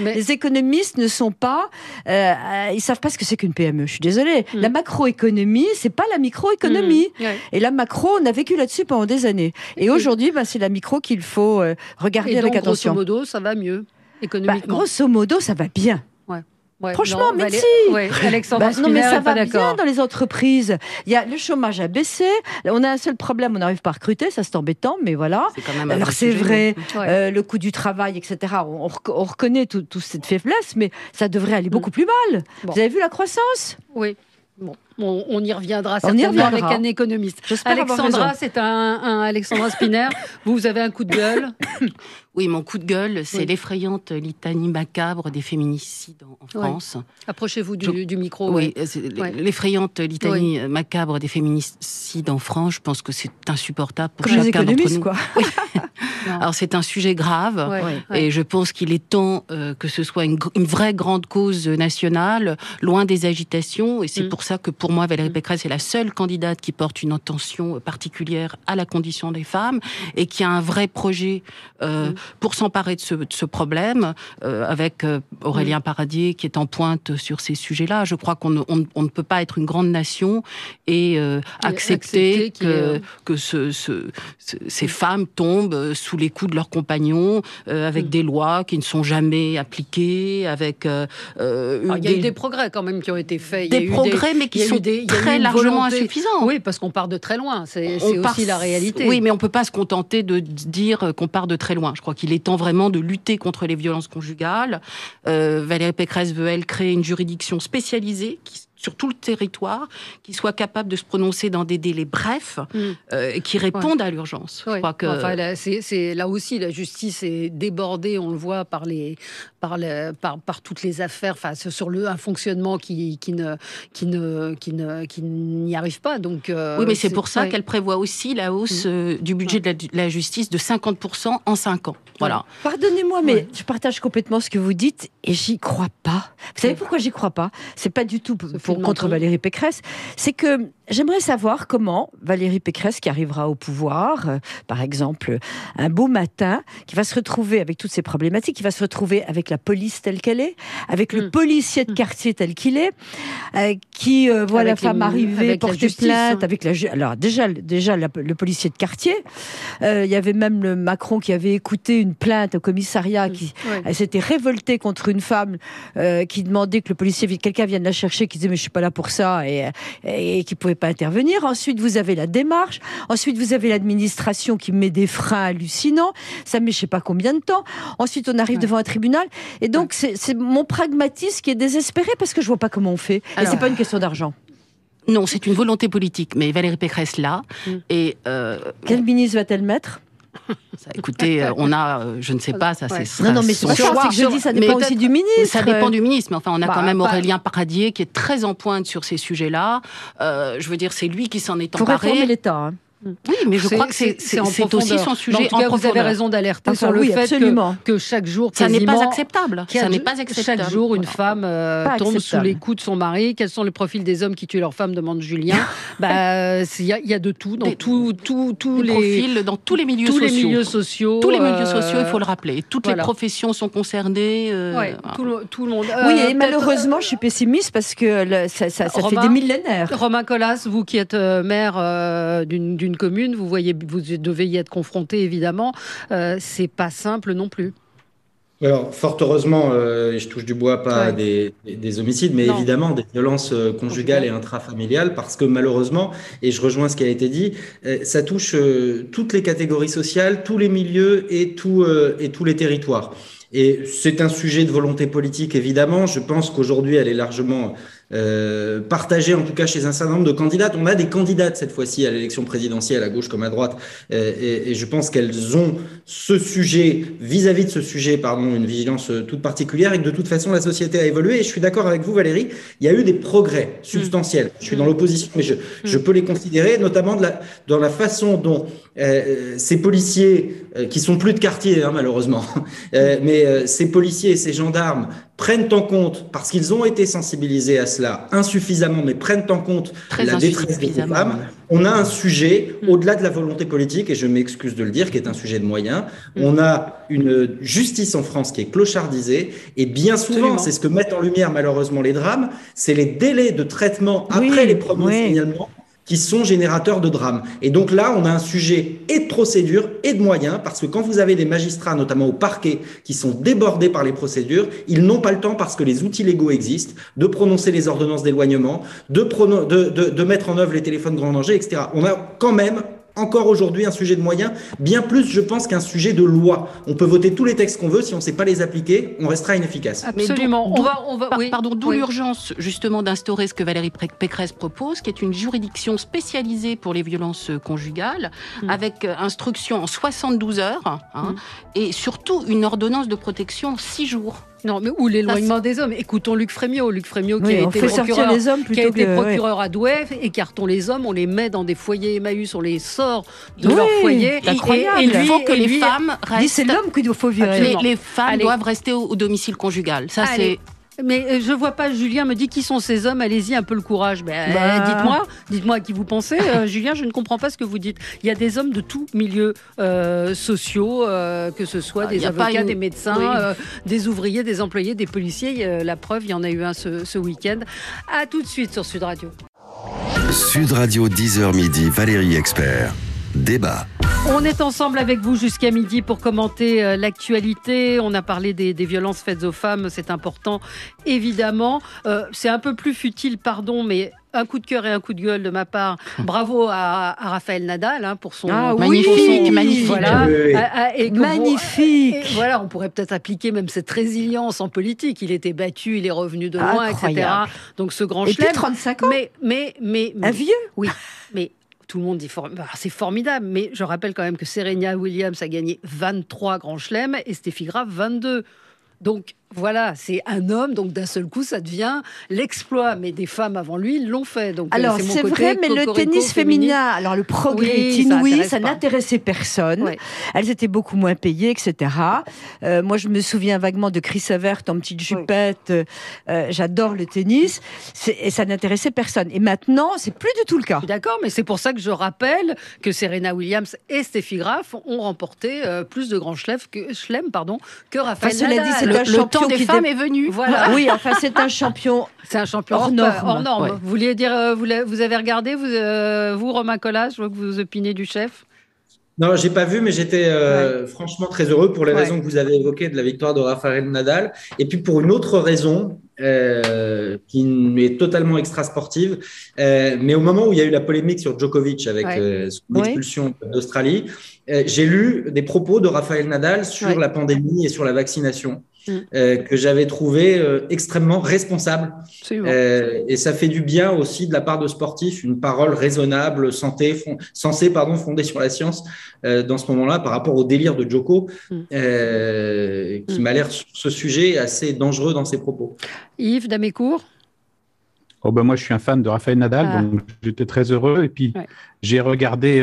Les économistes ne sont pas, ils savent pas ce que c'est qu'une PME. Je suis désolée. La macroéconomie, c'est pas la microéconomie. Et la macro, on a vécu là-dessus pendant des années. Et aujourd'hui, c'est la micro qu'il faut regarder avec attention. Grosso modo, ça va mieux économiquement. Grosso modo, ça va bien. Ouais, franchement, non, mais si. Alexandra non, mais ça va bien dans les entreprises. Le chômage a baissé. On a un seul problème, on n'arrive pas à recruter. Ça, c'est embêtant, mais voilà. Alors, c'est vrai, le coût du travail, etc. On reconnaît toute cette faiblesse, mais ça devrait aller beaucoup plus mal. Vous avez vu la croissance ? Oui. Bon, on y reviendra certainement avec un économiste. Alexandra, c'est un Alexandra Spinner. Vous avez un coup de gueule. Oui, mon coup de gueule, c'est l'effrayante litanie macabre des féminicides en France. Approchez-vous du micro. Oui, l'effrayante litanie macabre des féminicides en France, je pense que c'est insupportable pour chacun d'entre nous. Quoi. Alors c'est un sujet grave et je pense qu'il est temps que ce soit une vraie grande cause nationale, loin des agitations, et c'est pour ça que pour moi Valérie Pécresse est la seule candidate qui porte une attention particulière à la condition des femmes et qui a un vrai projet pour s'emparer de ce problème, avec Aurélien Paradier qui est en pointe sur ces sujets-là. Je crois qu'on ne peut pas être une grande nation et accepter que ces femmes tombent sous les coups de leurs compagnons, avec des lois qui ne sont jamais appliquées, avec... il y a eu des progrès quand même qui ont été faits. Des progrès, mais qui sont très largement insuffisants. Oui, parce qu'on part de très loin, c'est aussi la réalité. Oui, mais on ne peut pas se contenter de dire qu'on part de très loin. Je crois qu'il est temps vraiment de lutter contre les violences conjugales. Valérie Pécresse veut, elle, créer une juridiction spécialisée sur tout le territoire, qui soit capable de se prononcer dans des délais brefs, qui répondent à l'urgence. Je crois que... là aussi, la justice est débordée, on le voit par toutes les affaires, sur un fonctionnement qui n'y arrive pas. Donc, oui, mais c'est pour ça qu'elle prévoit aussi la hausse du budget de la justice de 50% en 5 ans. Voilà. Pardonnez-moi, mais je partage complètement ce que vous dites et j'y crois pas. Vous savez pourquoi j'y crois pas ? C'est pas du tout contre Valérie Pécresse. C'est que j'aimerais savoir comment Valérie Pécresse, qui arrivera au pouvoir, par exemple, un beau matin, qui va se retrouver avec toutes ces problématiques, qui va se retrouver avec la police telle qu'elle est, avec le policier de quartier tel qu'il est, qui voit la femme arriver, porter plainte, avec la alors déjà le policier de quartier. Il y avait même le Macron qui avait écouté une plainte au commissariat, elle s'était révoltée contre une femme qui demandait que le policier, quelqu'un vienne la chercher, qui disait mais je suis pas là pour ça, et qui pouvait pas intervenir. Ensuite, vous avez la démarche. Ensuite, vous avez l'administration qui met des freins hallucinants. Ça met je sais pas combien de temps. Ensuite, on arrive devant un tribunal. Et donc, c'est mon pragmatisme qui est désespéré parce que je vois pas comment on fait. Et c'est pas une question d'argent. Non, c'est une volonté politique. Mais Valérie Pécresse là. Et quel ministre va-t-elle mettre ? Écoutez, on a, je ne sais pas, ça c'est... Non, mais c'est que je dis, ça dépend aussi du ministre. Ça dépend du ministre, mais enfin, on a quand même Aurélien Paradier qui est très en pointe sur ces sujets-là. Je veux dire, c'est lui qui s'en est emparé. Faut réformer l'État, hein. Oui, mais je crois que c'est aussi son sujet. En tout cas, vous avez raison d'alerter sur le fait que chaque jour, ça n'est pas acceptable. Ça n'est pas acceptable. Chaque jour, une femme tombe sous les coups de son mari. Quels sont les profils des hommes qui tuent leur femme, demande Julien. Il y a de tout dans tous les profils, dans tous les milieux sociaux. Tous les milieux sociaux, il faut le rappeler. Toutes les professions sont concernées. Tout le monde. Oui, et malheureusement, je suis pessimiste parce que ça fait des millénaires. Romain Colas, vous qui êtes maire d'une commune, vous devez y être confronté évidemment. C'est pas simple non plus. Alors, fort heureusement, je touche du bois, pas des homicides, mais évidemment des violences conjugales et intrafamiliales, parce que malheureusement, et je rejoins ce qui a été dit, ça touche toutes les catégories sociales, tous les milieux et tous les territoires. Et c'est un sujet de volonté politique, évidemment. Je pense qu'aujourd'hui, elle est largement partagée, en tout cas chez un certain nombre de candidates. On a des candidates cette fois-ci à l'élection présidentielle, à gauche comme à droite, et je pense qu'elles ont ce sujet, vis-à-vis de ce sujet, une vigilance toute particulière, et que de toute façon, la société a évolué. Et je suis d'accord avec vous, Valérie, il y a eu des progrès substantiels. Je suis dans l'opposition, mais je peux les considérer, notamment dans la façon dont ces policiers, qui sont plus de quartier, malheureusement, mais ces policiers et ces gendarmes prennent en compte, parce qu'ils ont été sensibilisés à cela insuffisamment, mais prennent en compte la détresse des femmes, on a un sujet, au-delà de la volonté politique, et je m'excuse de le dire, qui est un sujet de moyens, on a une justice en France qui est clochardisée, et bien souvent, c'est ce que mettent en lumière malheureusement les drames, c'est les délais de traitement après les premiers signalements, qui sont générateurs de drames. Et donc là, on a un sujet et de procédure et de moyens, parce que quand vous avez des magistrats, notamment au parquet, qui sont débordés par les procédures, ils n'ont pas le temps, parce que les outils légaux existent, de prononcer les ordonnances d'éloignement, de mettre en œuvre les téléphones grand danger, etc. On a quand même encore aujourd'hui un sujet de moyens, bien plus, je pense, qu'un sujet de loi. On peut voter tous les textes qu'on veut, si on ne sait pas les appliquer, on restera inefficace. Absolument. D'où l'urgence, justement, d'instaurer ce que Valérie Pécresse propose, qui est une juridiction spécialisée pour les violences conjugales, avec instruction en 72 heures, et surtout une ordonnance de protection en 6 jours. Non, mais ou l'éloignement des hommes. Écoutons Luc Frémiot qui a été procureur à Douai, écartons les hommes, on les met dans des foyers Emmaüs, on les sort de leur foyer. Et il faut que les femmes restent. C'est l'homme qu'il faut virer. Les femmes doivent rester au domicile conjugal. Ça, c'est. Mais je vois pas, Julien me dit qui sont ces hommes, allez-y, un peu le courage. Dites-moi à qui vous pensez. Julien, je ne comprends pas ce que vous dites. Il y a des hommes de tous milieux sociaux, que ce soit des avocats, des médecins, des ouvriers, des employés, des policiers. La preuve, il y en a eu un ce week-end. À tout de suite sur Sud Radio. Sud Radio, 10h midi, Valérie Expert. Débat. On est ensemble avec vous jusqu'à midi pour commenter l'actualité. On a parlé des violences faites aux femmes, c'est important, évidemment. C'est un peu plus futile, pardon, mais un coup de cœur et un coup de gueule de ma part. Bravo à Raphaël Nadal pour son magnifique. Voilà. Magnifique. Et voilà, on pourrait peut-être appliquer même cette résilience en politique. Il était battu, il est revenu de loin, etc. Donc ce grand chelem. Et 35 ans. Mais un vieux. Oui, mais tout le monde dit c'est formidable, mais je rappelle quand même que Serena Williams a gagné 23 grands chelems et Steffi Graf 22. Donc voilà, c'est un homme, donc d'un seul coup, ça devient l'exploit. Mais des femmes avant lui, ils l'ont fait. Donc, alors, c'est vrai, mais le tennis féminin, alors le progrès est inouï, ça n'intéressait personne. Ouais. Elles étaient beaucoup moins payées, etc. Moi, je me souviens vaguement de Chris Evert en petite jupette. J'adore le tennis. Et ça n'intéressait personne. Et maintenant, c'est plus du tout le cas. D'accord, mais c'est pour ça que je rappelle que Serena Williams et Steffi Graf ont remporté plus de grands chelems que Raphaël Nadal. Le temps des femmes est venu. Voilà. Oui, enfin, c'est un champion. C'est un champion hors norme. Ouais. Vous vouliez dire, vous avez regardé, vous, Romain Collas, je vois que vous opinez du chef. Non, j'ai pas vu, mais j'étais franchement très heureux pour les raisons que vous avez évoquées de la victoire de Raphaël Nadal. Et puis pour une autre raison qui est totalement extra-sportive, mais au moment où il y a eu la polémique sur Djokovic avec l'expulsion d'Australie, j'ai lu des propos de Raphaël Nadal sur la pandémie et sur la vaccination. Que j'avais trouvé extrêmement responsable. Et ça fait du bien aussi de la part de sportifs, une parole raisonnable, sensée, fondée sur la science dans ce moment-là par rapport au délire de Djoko, qui m'a l'air sur ce sujet assez dangereux dans ses propos. Yves Damécourt. Moi, je suis un fan de Raphaël Nadal, donc j'étais très heureux. Et puis, j'ai regardé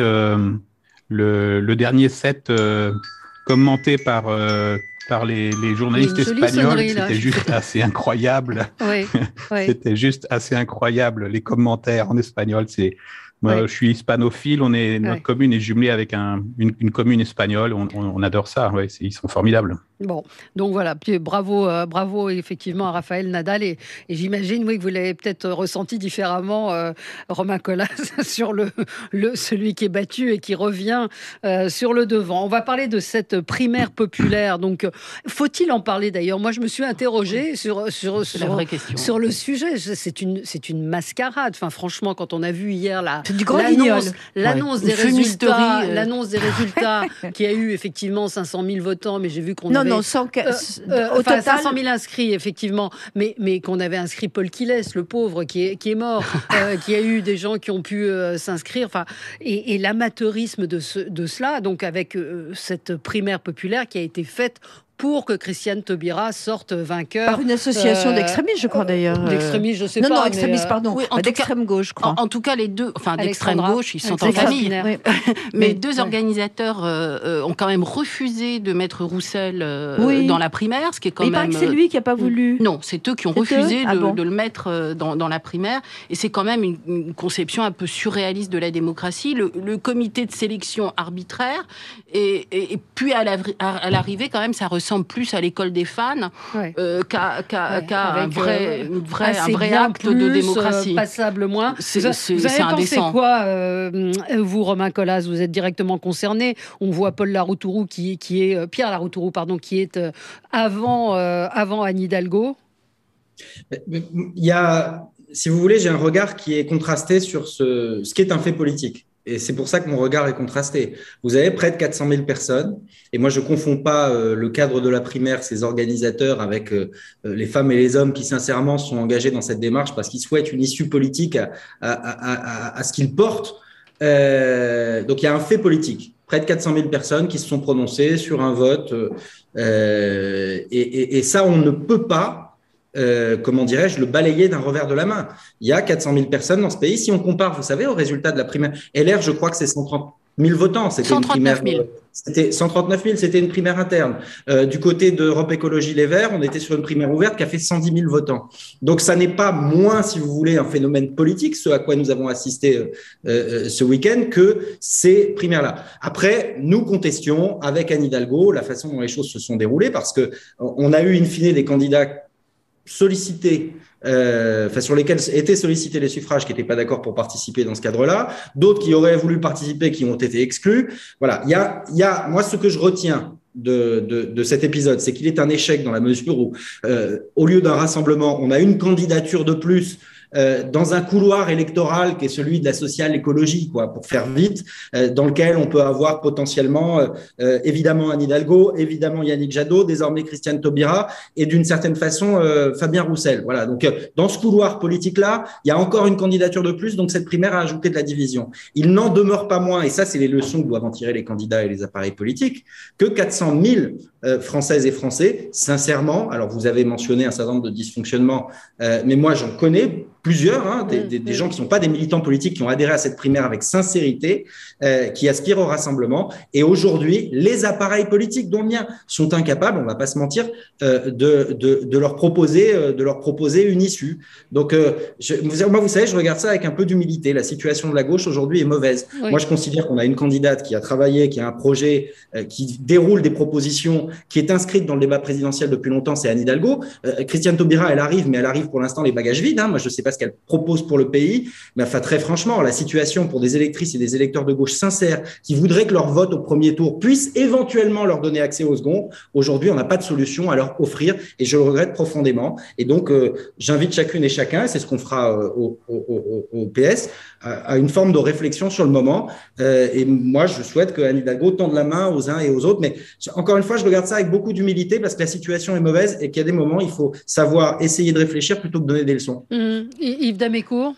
le dernier set commenté par les journalistes espagnols. C'était juste assez incroyable. C'était juste assez incroyable, les commentaires en espagnol. Moi, je suis hispanophile, notre commune est jumelée avec une commune espagnole, on adore ça, ils sont formidables. Bon, donc voilà, bravo effectivement à Raphaël Nadal et j'imagine que vous l'avez peut-être ressenti différemment, Romain Collas, sur celui qui est battu et qui revient sur le devant. On va parler de cette primaire populaire, donc faut-il en parler d'ailleurs? Moi je me suis interrogée sur le sujet, c'est une mascarade, enfin franchement quand on a vu hier l'annonce des résultats qui a eu effectivement 500 000 votants, mais j'ai vu qu'on avait... au total 500 000 inscrits, effectivement, mais qu'on avait inscrit Paul Quilles, le pauvre, qui est mort, qui a eu des gens qui ont pu s'inscrire, et l'amateurisme de cela, donc avec cette primaire populaire qui a été faite pour que Christiane Taubira sorte vainqueur. Par une association d'extrémistes, je crois d'ailleurs. D'extrémistes, je sais pas. Non, extrémistes, pardon. Oui, d'extrême gauche, je crois. En tout cas, les deux, enfin d'extrême gauche, ils sont en famille. Oui. Mais deux organisateurs ont quand même refusé de mettre Roussel dans la primaire, ce qui est quand même. Il paraît que c'est lui qui n'a pas voulu. Non, c'est eux qui ont refusé de le mettre dans la primaire. Et c'est quand même une conception un peu surréaliste de la démocratie. Le comité de sélection arbitraire, et puis à l'arrivée, quand même, ça ressemble plus à l'école des fans qu'à un vrai acte de démocratie. Passable moins. C'est vous avez pensé quoi, vous, Romain Colas? Vous êtes directement concerné. On voit Paul Laroutourou Pierre Laroutourou, qui est avant Anne Hidalgo. Il y a, si vous voulez, j'ai un regard qui est contrasté sur ce qui est un fait politique. Et c'est pour ça que mon regard est contrasté. Vous avez près de 400 000 personnes, et moi je ne confonds pas le cadre de la primaire, ses organisateurs, avec les femmes et les hommes qui sincèrement sont engagés dans cette démarche parce qu'ils souhaitent une issue politique à ce qu'ils portent. Donc il y a un fait politique. Près de 400 000 personnes qui se sont prononcées sur un vote. Et ça, on ne peut pas, comment dirais-je, le balayer d'un revers de la main. Il y a 400 000 personnes dans ce pays. Si on compare, vous savez, au résultat de la primaire, LR, je crois que c'est 130 000 votants. C'était 139 000. C'était 139 000, c'était une primaire interne. Du côté d'Europe Écologie Les Verts, on était sur une primaire ouverte qui a fait 110 000 votants. Donc, ça n'est pas moins, si vous voulez, un phénomène politique, ce à quoi nous avons assisté ce week-end, que ces primaires-là. Après, nous contestions avec Anne Hidalgo la façon dont les choses se sont déroulées, parce que on a eu in fine des candidats sollicités, sur lesquels étaient sollicités les suffrages qui n'étaient pas d'accord pour participer dans ce cadre-là, d'autres qui auraient voulu participer qui ont été exclus. Voilà, il y a moi ce que je retiens de cet épisode, c'est qu'il est un échec dans la mesure où, au lieu d'un rassemblement, on a une candidature de plus dans un couloir électoral qui est celui de la social-écologie, pour faire vite, dans lequel on peut avoir potentiellement, évidemment Anne Hidalgo, évidemment Yannick Jadot, désormais Christiane Taubira, et d'une certaine façon Fabien Roussel. Voilà. Donc dans ce couloir politique-là, il y a encore une candidature de plus, donc cette primaire a ajouté de la division. Il n'en demeure pas moins, et ça c'est les leçons que doivent en tirer les candidats et les appareils politiques, que 400 000 Françaises et Français, sincèrement, alors vous avez mentionné un certain nombre de dysfonctionnements, mais moi j'en connais plusieurs, des gens qui ne sont pas des militants politiques qui ont adhéré à cette primaire avec sincérité, qui aspirent au rassemblement. Et aujourd'hui, les appareils politiques, dont le mien, sont incapables, on ne va pas se mentir, de leur proposer une issue. Donc, moi, vous savez, je regarde ça avec un peu d'humilité. La situation de la gauche aujourd'hui est mauvaise. Oui. Moi, je considère qu'on a une candidate qui a travaillé, qui a un projet, qui déroule des propositions, qui est inscrite dans le débat présidentiel depuis longtemps, c'est Anne Hidalgo. Christiane Taubira, elle arrive, mais elle arrive pour l'instant les bagages vides. Moi, je ne sais pas ce qu'elle propose pour le pays, mais enfin, très franchement, la situation pour des électrices et des électeurs de gauche sincères qui voudraient que leur vote au premier tour puisse éventuellement leur donner accès au second, aujourd'hui, on n'a pas de solution à leur offrir et je le regrette profondément. Et donc, j'invite chacune et chacun, c'est ce qu'on fera au PS, à une forme de réflexion sur le moment. Et moi, je souhaite que Anne Hidalgo tende la main aux uns et aux autres. Mais encore une fois, je regarde ça avec beaucoup d'humilité parce que la situation est mauvaise et qu'il y a des moments, il faut savoir essayer de réfléchir plutôt que de donner des leçons. Yves Damécourt.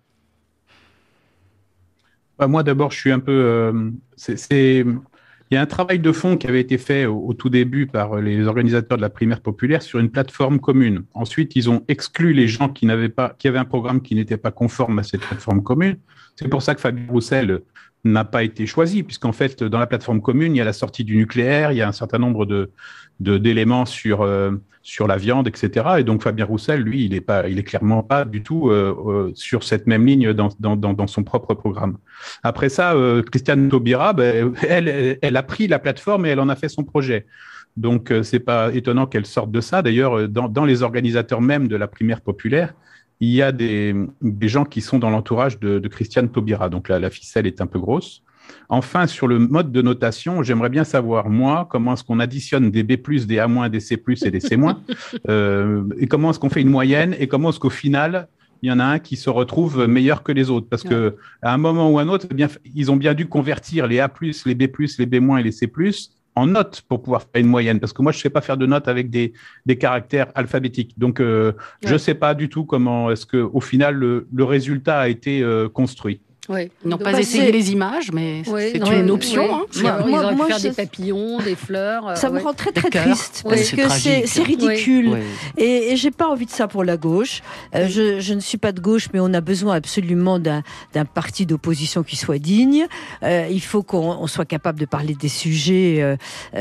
Moi, d'abord, je suis un peu... Il y a un travail de fond qui avait été fait au tout début par les organisateurs de la primaire populaire sur une plateforme commune. Ensuite, ils ont exclu les gens qui avaient un programme qui n'était pas conforme à cette plateforme commune. C'est pour ça que Fabien Roussel n'a pas été choisi, puisqu'en fait, dans la plateforme commune, il y a la sortie du nucléaire, il y a un certain nombre d'éléments sur la viande, etc. Et donc, Fabien Roussel, lui, il est clairement pas du tout sur cette même ligne dans son propre programme. Après ça, Christiane Taubira, elle a pris la plateforme et elle en a fait son projet. Donc, c'est pas étonnant qu'elle sorte de ça. D'ailleurs, dans les organisateurs même de la primaire populaire, il y a des gens qui sont dans l'entourage de Christiane Taubira. Donc, la ficelle est un peu grosse. Enfin, sur le mode de notation, j'aimerais bien savoir, moi, comment est-ce qu'on additionne des B+, des A-, des C+, et des C-, et comment est-ce qu'on fait une moyenne, et comment est-ce qu'au final, il y en a un qui se retrouve meilleur que les autres. Parce qu'à un moment ou à un autre, ils ont bien dû convertir les A+, les B+, les B- et les C+, en notes pour pouvoir faire une moyenne. Parce que moi, je ne sais pas faire de notes avec des caractères alphabétiques. Donc, je ne sais pas du tout comment est-ce qu'au final, le résultat a été construit. Oui. Ils n'ont pas essayé les images, mais c'est une option. Oui. Hein. Ils auraient pu faire des papillons, des fleurs. Ça me rend très très triste parce que c'est ridicule. Oui. Et j'ai pas envie de ça pour la gauche. Je ne suis pas de gauche, mais on a besoin absolument d'un parti d'opposition qui soit digne. Il faut qu'on soit capable de parler des sujets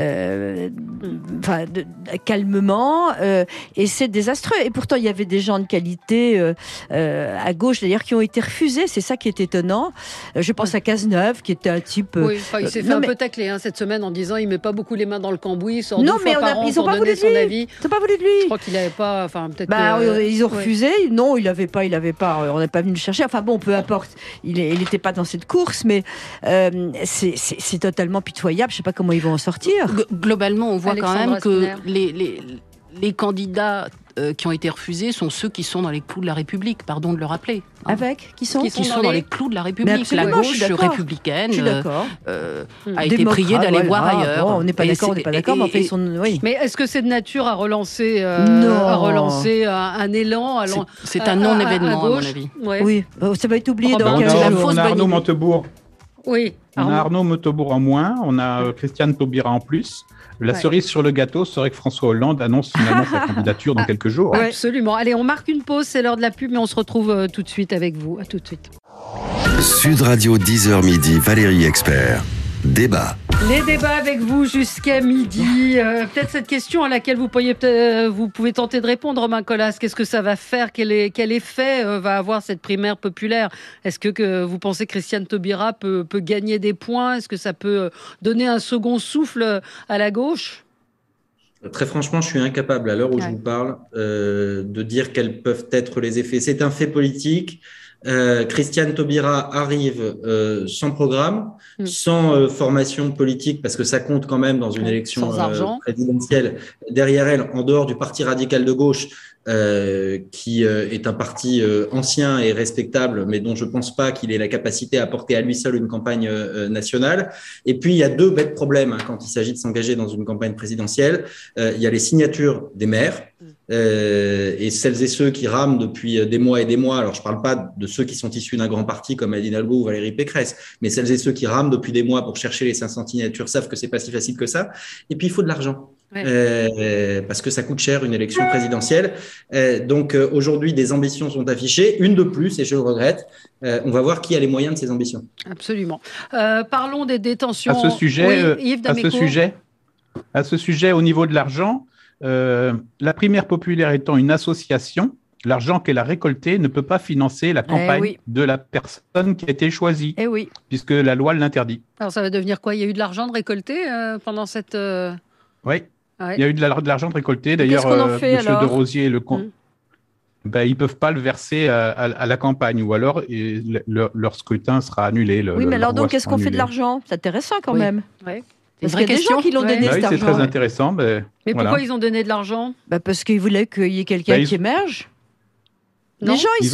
calmement. Et c'est désastreux. Et pourtant, il y avait des gens de qualité à gauche, d'ailleurs, qui ont été refusés. C'est ça qui est étonnant. Je pense à Cazeneuve, qui était un type... il s'est fait un peu tacler cette semaine en disant il met pas beaucoup les mains dans le cambouis, il sort non, 2 fois par an pour donner son avis. Ils n'ont pas voulu de lui. Je crois qu'il n'avait pas... ils ont refusé. Non, il n'avait pas. On n'a pas venu le chercher. Enfin bon, peu importe. Il n'était pas dans cette course, mais c'est totalement pitoyable. Je ne sais pas comment ils vont en sortir. Globalement, on voit quand même que les candidats qui ont été refusés sont ceux qui sont dans les clous de la République, pardon de le rappeler. Hein. Qui sont dans les clous de la République. La gauche républicaine a été Démocrate, priée d'aller voir ailleurs. Bon, on n'est pas d'accord, mais en fait, Mais est-ce que c'est de nature à relancer un élan C'est un non-événement, à mon avis. Oui, ça va être oublié dans on a Arnaud Montebourg. Oui. On a Arnaud Montebourg en moins, on a Christiane Taubira en plus. La cerise sur le gâteau serait que François Hollande annonce finalement sa candidature dans quelques jours. Absolument. Allez, on marque une pause, c'est l'heure de la pub, mais on se retrouve tout de suite avec vous. À tout de suite. Sud Radio 10h midi, Valérie Expert. Débat. Les débats avec vous jusqu'à midi. Peut-être cette question à laquelle vous pouvez tenter de répondre, Romain Colas. Qu'est-ce que ça va faire ? Quel effet va avoir cette primaire populaire ? Est-ce que vous pensez que Christiane Taubira peut gagner des points ? Est-ce que ça peut donner un second souffle à la gauche ? Très franchement, je suis incapable, à l'heure où je vous parle, de dire quels peuvent être les effets. C'est un fait politique. Christiane Taubira arrive sans programme, sans formation politique, parce que ça compte quand même dans une élection présidentielle. Derrière elle, en dehors du parti radical de gauche, qui est un parti ancien et respectable, mais dont je pense pas qu'il ait la capacité à porter à lui seul une campagne nationale. Et puis, il y a 2 bêtes problèmes quand il s'agit de s'engager dans une campagne présidentielle. Il y a les signatures des maires. Et celles et ceux qui rament depuis des mois et des mois, alors je ne parle pas de ceux qui sont issus d'un grand parti comme Anne Hidalgo ou Valérie Pécresse, mais celles et ceux qui rament depuis des mois pour chercher les 500 signatures savent que c'est pas si facile que ça. Et puis il faut de l'argent. Parce que ça coûte cher une élection présidentielle. Donc aujourd'hui, des ambitions sont affichées, une de plus, et je le regrette. On va voir qui a les moyens de ces ambitions. Absolument. Parlons des détentions. À ce sujet, au niveau de l'argent, la primaire populaire étant une association, l'argent qu'elle a récolté ne peut pas financer la campagne de la personne qui a été choisie, puisque la loi l'interdit. Alors ça va devenir quoi ? Il y a eu de l'argent de récolté pendant cette... Oui, il y a eu de l'argent de récolté. D'ailleurs, M. De Rosier et le comte... ils ne peuvent pas le verser à la campagne, ou alors leur scrutin sera annulé. Mais alors donc, qu'est-ce qu'on fait de l'argent ? C'est intéressant quand même. Parce qu'il y a des gens qui l'ont donné cet argent. C'est très intéressant. Mais pourquoi ils ont donné de l'argent ? Parce qu'ils voulaient qu'il y ait quelqu'un qui émerge. Les gens, ils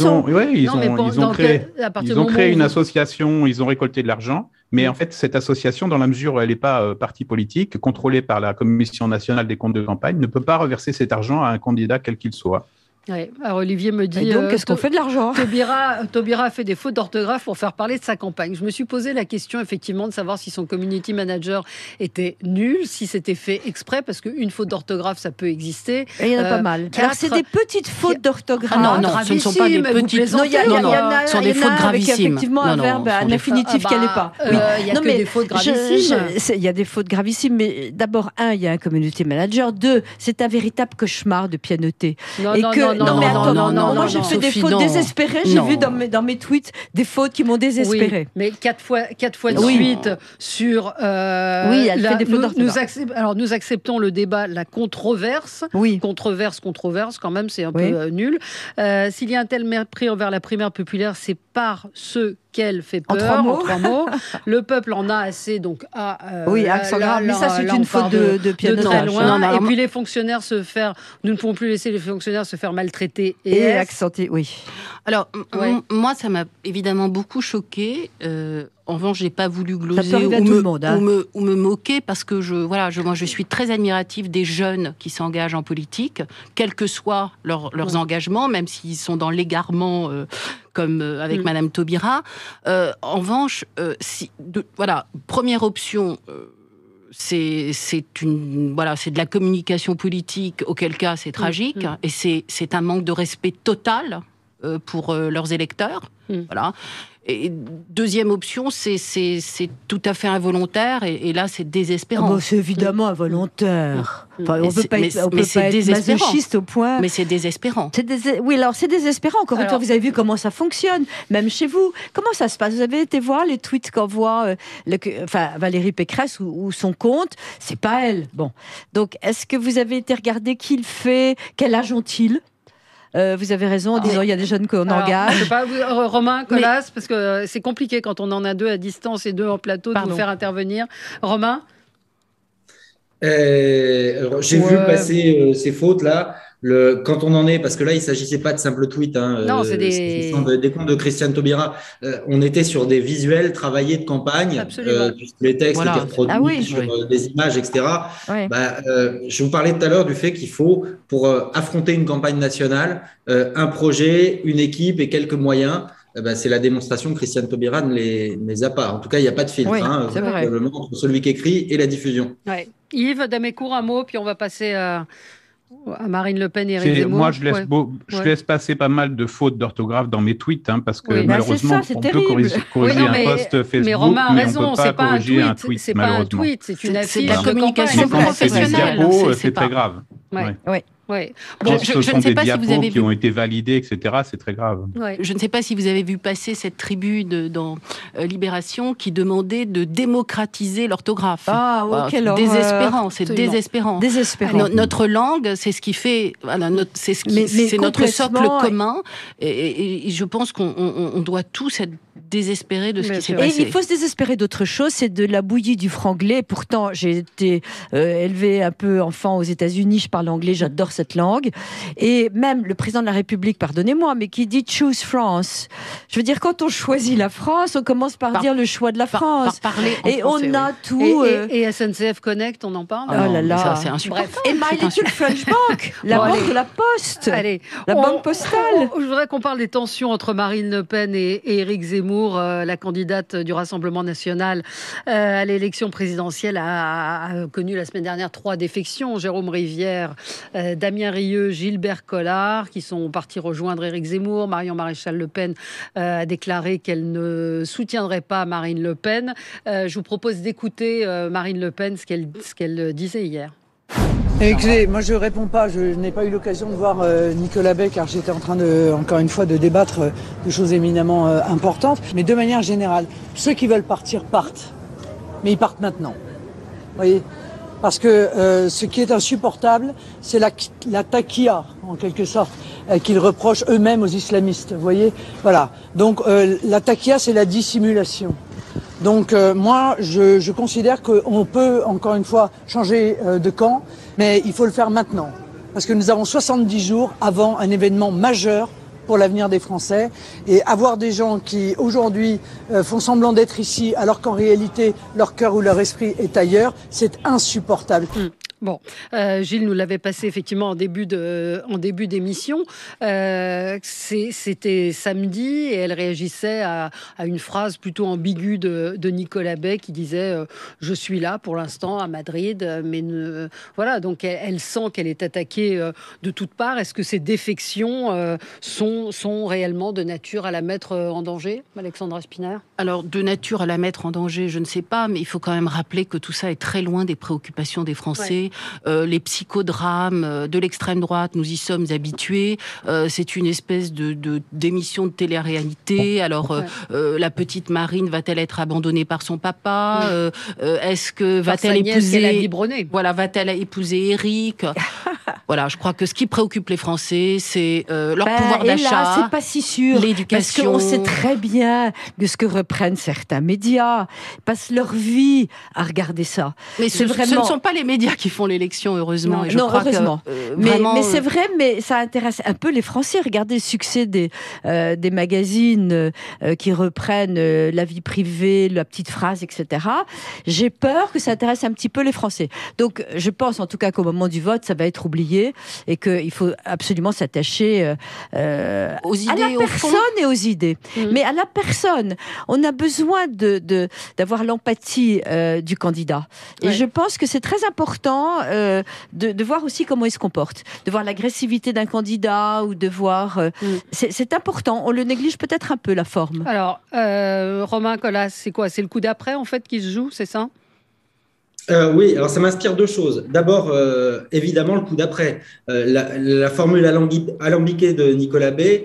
ont créé une association, ils ont récolté de l'argent, mais en fait, cette association, dans la mesure où elle n'est pas parti politique, contrôlée par la Commission nationale des comptes de campagne, ne peut pas reverser cet argent à un candidat quel qu'il soit. Alors Olivier me dit... Et donc, qu'est-ce qu'on fait de l'argent ? Taubira a fait des fautes d'orthographe pour faire parler de sa campagne. Je me suis posé la question, effectivement, de savoir si son community manager était nul, si c'était fait exprès, parce qu'une faute d'orthographe, ça peut exister. Et il y en a pas mal. Alors, c'est des petites fautes d'orthographe. Non, ce ne sont pas des petites. Non, ce sont des fautes gravissimes. Avec effectivement un verbe, un infinitif qui n'allait pas. Il y a des fautes gravissimes. Il y a des fautes gravissime, mais d'abord, il y a un community manager. 2, c'est un véritable cauchemar de pianoter. Non, moi j'ai fait des fautes désespérées. J'ai vu dans mes tweets des fautes qui m'ont désespérée. Mais 4 fois de suite sur. Elle fait des fautes d'orthographe. Alors nous acceptons le débat, la controverse. Controverse, quand même, c'est un peu nul. S'il y a un tel mépris envers la primaire populaire, c'est par ceux qu'elle fait peur, en 3 mots. Le peuple en a assez, donc accent grave, mais ça c'est une faute de pianotage. Et puis les fonctionnaires nous ne pouvons plus laisser les fonctionnaires se faire maltraiter et accentuer, Alors, moi, ça m'a évidemment beaucoup choquée. En revanche, j'ai pas voulu gloser ou me moquer parce que moi, je suis très admirative des jeunes qui s'engagent en politique, quels que soient leurs engagements, même s'ils sont dans l'égarement, comme avec Madame Taubira. En revanche, première option. C'est de la communication politique, auquel cas c'est tragique, et c'est un manque de respect total pour leurs électeurs. Voilà. Et deuxième option, c'est tout à fait involontaire, et là, c'est désespérant. C'est évidemment involontaire. Enfin, on peut pas être masochiste au point. Mais c'est désespérant. Oui, alors c'est désespérant. Encore une fois, vous avez vu comment ça fonctionne, même chez vous. Comment ça se passe? Vous avez été voir les tweets qu'envoie Valérie Pécresse ou son compte? C'est pas elle. Bon. Donc, est-ce que vous avez été regarder qui le fait? Quel âge ont-ils? Vous avez raison en disant il y a des jeunes qu'on engage. Je sais pas, Romain, Colas, parce que c'est compliqué quand on en a 2 à distance et 2 en plateau de vous faire intervenir. Romain, j'ai vu passer ces fautes là. Quand on en est, parce que là, il ne s'agissait pas de simples tweets. Non, c'est des comptes de Christiane Taubira. On était sur des visuels travaillés de campagne, puisque les textes étaient reproduits sur des images, etc. Ouais. Je vous parlais tout à l'heure du fait qu'il faut, pour affronter une campagne nationale, un projet, une équipe et quelques moyens. C'est la démonstration que Christiane Taubira ne les a pas. En tout cas, il n'y a pas de filtre entre celui qui écrit et la diffusion. Ouais. Yves Damécourt, un mot, puis on va passer à Marine Le Pen et Éric Zemmour. Moi, je laisse passer pas mal de fautes d'orthographe dans mes tweets, parce que malheureusement, on peut corriger un post Facebook, mais Romain a raison, on peut pas corriger un tweet, c'est pas un tweet, c'est une affiche. C'est de la communication professionnelle. C'est très grave. Ouais. Ce sont des diapos qui ont été validés, etc. C'est très grave. Ouais. Je ne sais pas si vous avez vu passer cette tribune dans Libération qui demandait de démocratiser l'orthographe. Désespérant, c'est désespérant. Notre langue, c'est ce qui fait, c'est notre socle commun, et je pense qu'on doit tous être désespérés de ce qui s'est passé. Et il faut se désespérer d'autre chose, c'est de la bouillie du franglais. Pourtant, j'ai été élevée un peu enfant aux États-Unis, je parle anglais, j'adore cette langue. Et même le président de la République, pardonnez-moi, mais qui dit choose France. Je veux dire, quand on choisit la France, on commence par dire le choix de la France. Et on a tout. Et SNCF Connect, on en parle? Oh là là. Ça, c'est insupportable. Et My Little French Bank, la banque de la Poste. Allez, la banque postale. Je voudrais qu'on parle des tensions entre Marine Le Pen et Éric Zemmour. La candidate du Rassemblement national à l'élection présidentielle a connu la semaine dernière 3 défections. Jérôme Rivière, Damien Rieu, Gilbert Collard, qui sont partis rejoindre Éric Zemmour. Marion Maréchal Le Pen a déclaré qu'elle ne soutiendrait pas Marine Le Pen. Je vous propose d'écouter Marine Le Pen, ce qu'elle disait hier. Écoutez, moi je réponds pas, je n'ai pas eu l'occasion de voir Nicolas Bay car j'étais en train encore une fois de débattre de choses éminemment importantes. Mais de manière générale, ceux qui veulent partir partent, mais ils partent maintenant. Vous voyez ? Parce que ce qui est insupportable, c'est la taquilla, en quelque sorte, qu'ils reprochent eux-mêmes aux islamistes. Vous voyez ? Voilà. Donc la taquilla, c'est la dissimulation. Donc moi, je considère qu'on peut, encore une fois, changer de camp, mais il faut le faire maintenant. Parce que nous avons 70 jours avant un événement majeur pour l'avenir des Français. Et avoir des gens qui, aujourd'hui, font semblant d'être ici, alors qu'en réalité, leur cœur ou leur esprit est ailleurs, c'est insupportable. Bon, Gilles nous l'avait passé effectivement en début d'émission. C'était samedi et elle réagissait à une phrase plutôt ambiguë de Nicolas Bay qui disait je suis là pour l'instant à Madrid, mais voilà. Donc elle sent qu'elle est attaquée de toutes parts. Est-ce que ces défections sont réellement de nature à la mettre en danger, Alexandra Spinner? Alors de nature à la mettre en danger, je ne sais pas, mais il faut quand même rappeler que tout ça est très loin des préoccupations des Français. Ouais. Les psychodrames de l'extrême droite, nous y sommes habitués. C'est une espèce d'émission de télé-réalité. Alors, la petite Marine va-t-elle être abandonnée par son papa? Est-ce que va-t-elle épouser Éric? Voilà, je crois que ce qui préoccupe les Français, c'est leur pouvoir d'achat. Et là, c'est pas si sûr. L'éducation. Parce qu'on sait très bien de ce que reprennent certains médias. Ils passent leur vie à regarder ça. Mais ce ne sont pas les médias qui font l'élection, heureusement. Non, heureusement. Mais c'est vrai, mais ça intéresse un peu les Français. Regardez le succès des magazines qui reprennent la vie privée, la petite phrase, etc. J'ai peur que ça intéresse un petit peu les Français. Donc, je pense en tout cas qu'au moment du vote, ça va être oublié et qu'il faut absolument s'attacher aux idées, à la personne et aux idées. Mais à la personne, on a besoin d'avoir l'empathie du candidat. Et je pense que c'est très important de voir aussi comment il se comporte, de voir l'agressivité d'un candidat ou de voir... c'est important. On le néglige peut-être un peu, la forme. Alors, Romain Colas, c'est quoi? C'est le coup d'après, en fait, qui se joue, c'est ça? Oui, alors ça m'inspire deux choses. D'abord, évidemment, le coup d'après. La formule alambiquée de Nicolas Bay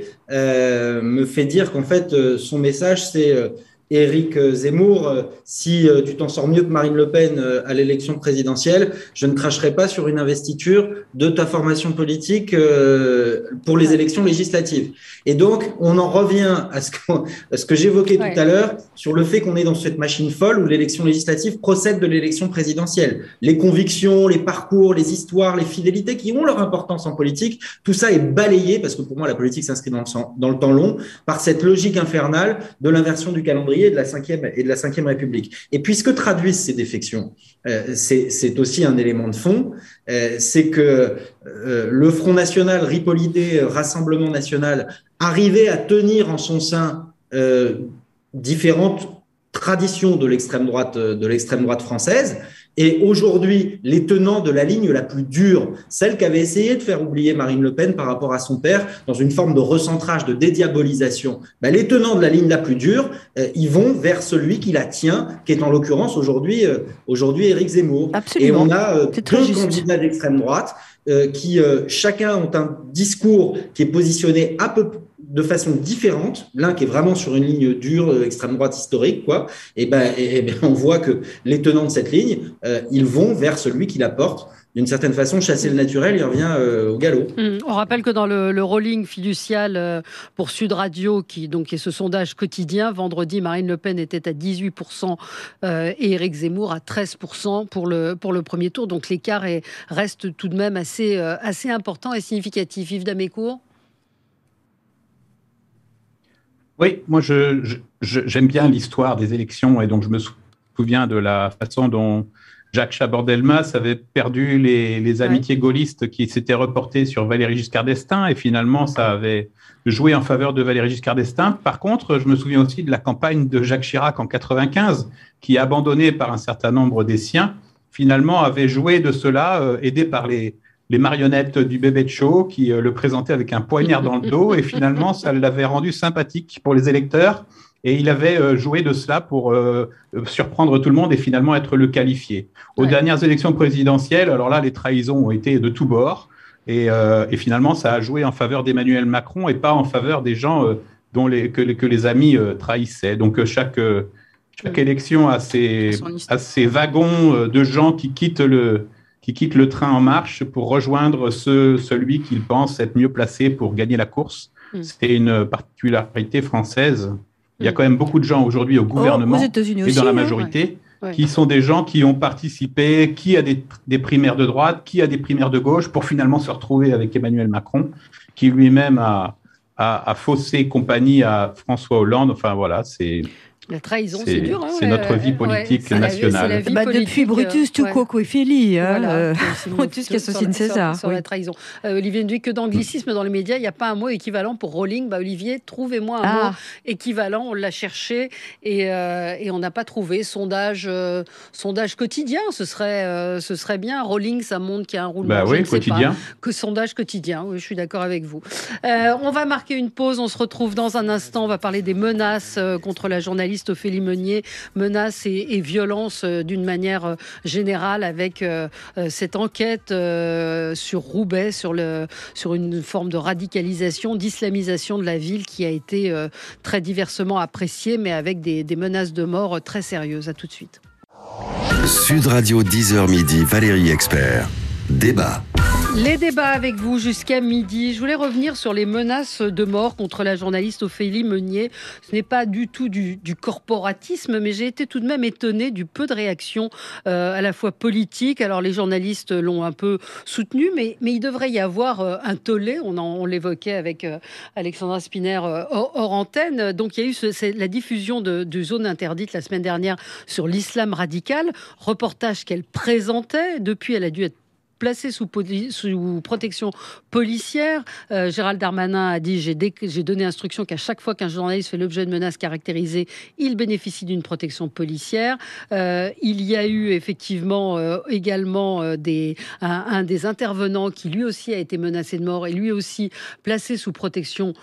me fait dire qu'en fait, son message, c'est Éric Zemmour, si tu t'en sors mieux que Marine Le Pen à l'élection présidentielle, je ne cracherai pas sur une investiture de ta formation politique pour les élections législatives. Et donc, on en revient à ce que j'évoquais tout à l'heure sur le fait qu'on est dans cette machine folle où l'élection législative procède de l'élection présidentielle. Les convictions, les parcours, les histoires, les fidélités qui ont leur importance en politique, tout ça est balayé, parce que pour moi, la politique s'inscrit dans le temps long, par cette logique infernale de l'inversion du calendrier de la 5e République. Et puis, ce que traduisent ces défections, c'est aussi un élément de fond, c'est que le Front National, Ripolidé, Rassemblement National, arrivait à tenir en son sein différentes traditions de l'extrême droite française. Et aujourd'hui, les tenants de la ligne la plus dure, celle qu'avait essayé de faire oublier Marine Le Pen par rapport à son père, dans une forme de recentrage, de dédiabolisation, les tenants de la ligne la plus dure, ils vont vers celui qui la tient, qui est en l'occurrence aujourd'hui Éric Zemmour. Absolument. Et on a deux candidats d'extrême droite qui chacun ont un discours qui est positionné de façon différente, l'un qui est vraiment sur une ligne dure, extrême droite historique, quoi. Et on voit que les tenants de cette ligne, ils vont vers celui qui la porte. D'une certaine façon, chasser le naturel, il revient au galop. On rappelle que dans le rolling fiducial pour Sud Radio, qui est ce sondage quotidien, vendredi, Marine Le Pen était à 18% et Éric Zemmour à 13% pour le premier tour. Donc l'écart reste tout de même assez important et significatif. Yves Damécourt. Oui, moi j'aime bien l'histoire des élections et donc je me souviens de la façon dont Jacques Chaban-Delmas avait perdu les amitiés gaullistes qui s'étaient reportées sur Valéry Giscard d'Estaing et finalement ça avait joué en faveur de Valéry Giscard d'Estaing. Par contre, je me souviens aussi de la campagne de Jacques Chirac en 95 qui, abandonné par un certain nombre des siens, finalement avait joué de cela, aidé par les marionnettes du bébé de show qui le présentaient avec un poignard dans le dos et finalement ça l'avait rendu sympathique pour les électeurs et il avait joué de cela pour surprendre tout le monde et finalement être le qualifié. Aux dernières élections présidentielles, alors là les trahisons ont été de tous bords et finalement ça a joué en faveur d'Emmanuel Macron et pas en faveur des gens que les amis trahissaient. Donc chaque élection a ses wagons de gens qui quittent le train en marche pour rejoindre celui qu'ils pensent être mieux placé pour gagner la course. C'est une particularité française. Il y a quand même beaucoup de gens aujourd'hui au gouvernement et dans la majorité qui sont des gens qui ont participé, qui a des primaires de droite, qui a des primaires de gauche, pour finalement se retrouver avec Emmanuel Macron, qui lui-même a faussé compagnie à François Hollande. Enfin voilà, c'est... La trahison, c'est dur. C'est notre vie politique nationale. Depuis Brutus, tout coco et Fili. Brutus qui assassine César. Sur la trahison. Olivier Nduy, que d'anglicisme dans les médias, il n'y a pas un mot équivalent pour rolling. Olivier, trouvez-moi un mot équivalent. On l'a cherché et on n'a pas trouvé. Sondage quotidien, ce serait bien. Rolling, ça montre qu'il y a un roulement. Oui, quotidien. Que sondage quotidien, oui, je suis d'accord avec vous. On va marquer une pause. On se retrouve dans un instant. On va parler des menaces contre la journaliste Ophélie Meunier, menaces et violences d'une manière générale avec cette enquête sur Roubaix, sur une forme de radicalisation, d'islamisation de la ville qui a été très diversement appréciée, mais avec des menaces de mort très sérieuses. À tout de suite. Sud Radio 10h midi, Valérie Expert. Débat. Les débats avec vous jusqu'à midi. Je voulais revenir sur les menaces de mort contre la journaliste Ophélie Meunier. Ce n'est pas du tout du corporatisme, mais j'ai été tout de même étonnée du peu de réactions à la fois politiques. Alors les journalistes l'ont un peu soutenu, mais il devrait y avoir un tollé. On l'évoquait avec Alexandra Spinner hors antenne. Donc il y a eu la diffusion de Zone Interdite la semaine dernière sur l'islam radical. Reportage qu'elle présentait. Depuis, elle a dû être placé sous protection policière. Gérald Darmanin a dit j'ai donné instruction qu'à chaque fois qu'un journaliste fait l'objet de menaces caractérisées, il bénéficie d'une protection policière. Il y a eu effectivement également un des intervenants qui lui aussi a été menacé de mort et lui aussi placé sous protection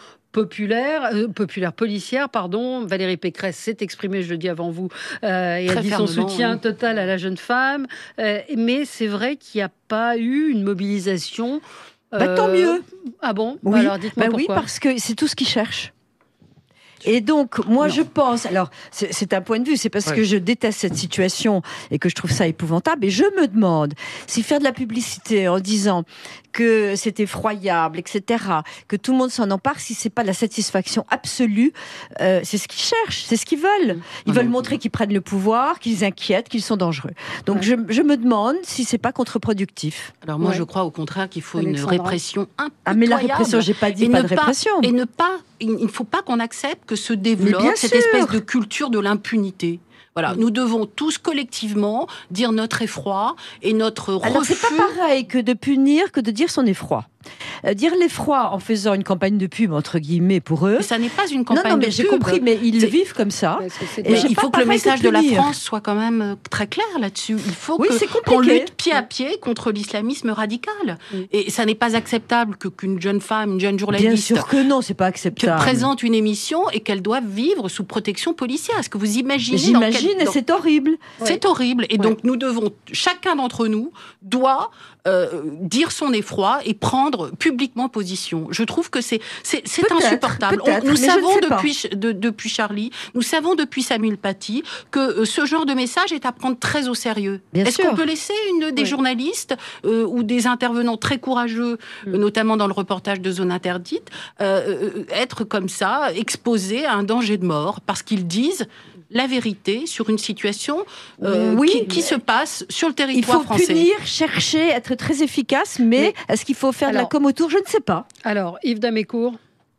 policière, pardon. Valérie Pécresse s'est exprimée, je le dis avant vous, et a dit son soutien total à la jeune femme. Mais c'est vrai qu'il n'y a pas eu une mobilisation. Tant mieux. Ah bon? Oui. Alors dites-moi pourquoi. Oui, parce que c'est tout ce qu'ils cherchent. Et donc, moi, je pense, alors, c'est un point de vue, c'est parce que je déteste cette situation et que je trouve ça épouvantable. Et je me demande si faire de la publicité en disant que c'est effroyable, etc., que tout le monde s'en empare, si c'est pas la satisfaction absolue, c'est ce qu'ils cherchent, c'est ce qu'ils veulent. Ils veulent montrer qu'ils prennent le pouvoir, qu'ils inquiètent, qu'ils sont dangereux. Donc, je me demande si c'est pas contre-productif. Alors moi, je crois au contraire qu'il faut une répression impitoyable. Ah, mais la répression, j'ai pas dit pas de répression. Il ne faut pas qu'on accepte que se développe cette espèce de culture de l'impunité. Voilà, nous devons tous collectivement dire notre effroi et notre refus. Alors, c'est pas pareil que de punir que de dire son effroi. Dire l'effroi en faisant une campagne de pub, entre guillemets, pour eux. Mais ça n'est pas une campagne de pub. Non, mais j'ai compris, mais ils le vivent comme ça. Et il faut que le message de la France soit quand même très clair là-dessus. Il faut qu'on lutte pied à pied contre l'islamisme radical. Et ça n'est pas acceptable qu'une jeune femme, une jeune journaliste... Bien sûr que non, c'est pas acceptable. Présente une émission et qu'elle doive vivre sous protection policière. Est-ce que vous imaginez... J'imagine, et c'est horrible. C'est horrible. Et donc, nous devons, chacun d'entre nous doit dire son effroi et prendre publiquement position. Je trouve que c'est insupportable. Nous savons depuis Charlie, nous savons depuis Samuel Paty que ce genre de message est à prendre très au sérieux. Est-ce qu'on peut laisser une des journalistes ou des intervenants très courageux, notamment dans le reportage de Zone Interdite, être comme ça, exposés à un danger de mort parce qu'ils disent la vérité sur une situation qui se passe sur le territoire français. Il faut punir, chercher, être très efficace, mais est-ce qu'il faut faire de la com autour? Je ne sais pas. Alors, Yves Damécourt.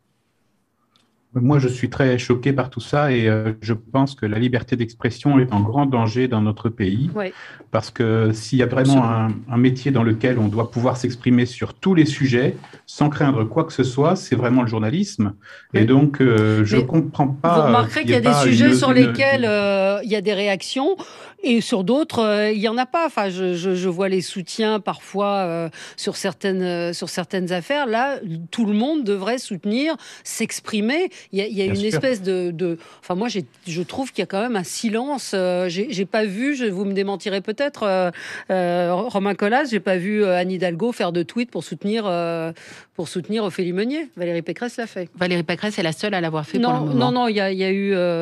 Moi, je suis très choqué par tout ça et je pense que la liberté d'expression est en grand danger dans notre pays. Parce que s'il y a vraiment un métier dans lequel on doit pouvoir s'exprimer sur tous les sujets, sans craindre quoi que ce soit, c'est vraiment le journalisme. Et donc, je ne comprends pas... Vous remarquerez qu'il y a des sujets sur lesquels il y a des réactions et sur d'autres, il n'y en a pas. Enfin, je vois les soutiens parfois sur certaines affaires. Là, tout le monde devrait soutenir, s'exprimer. Il y a une espèce de... Enfin, moi, je trouve qu'il y a quand même un silence. J'ai pas vu, vous me démentirez peut-être, Romain Colas, j'ai pas vu Anne Hidalgo faire de tweets pour soutenir Ophélie Meunier. Valérie Pécresse l'a fait. Valérie Pécresse est la seule à l'avoir fait pour le moment. Non, il y a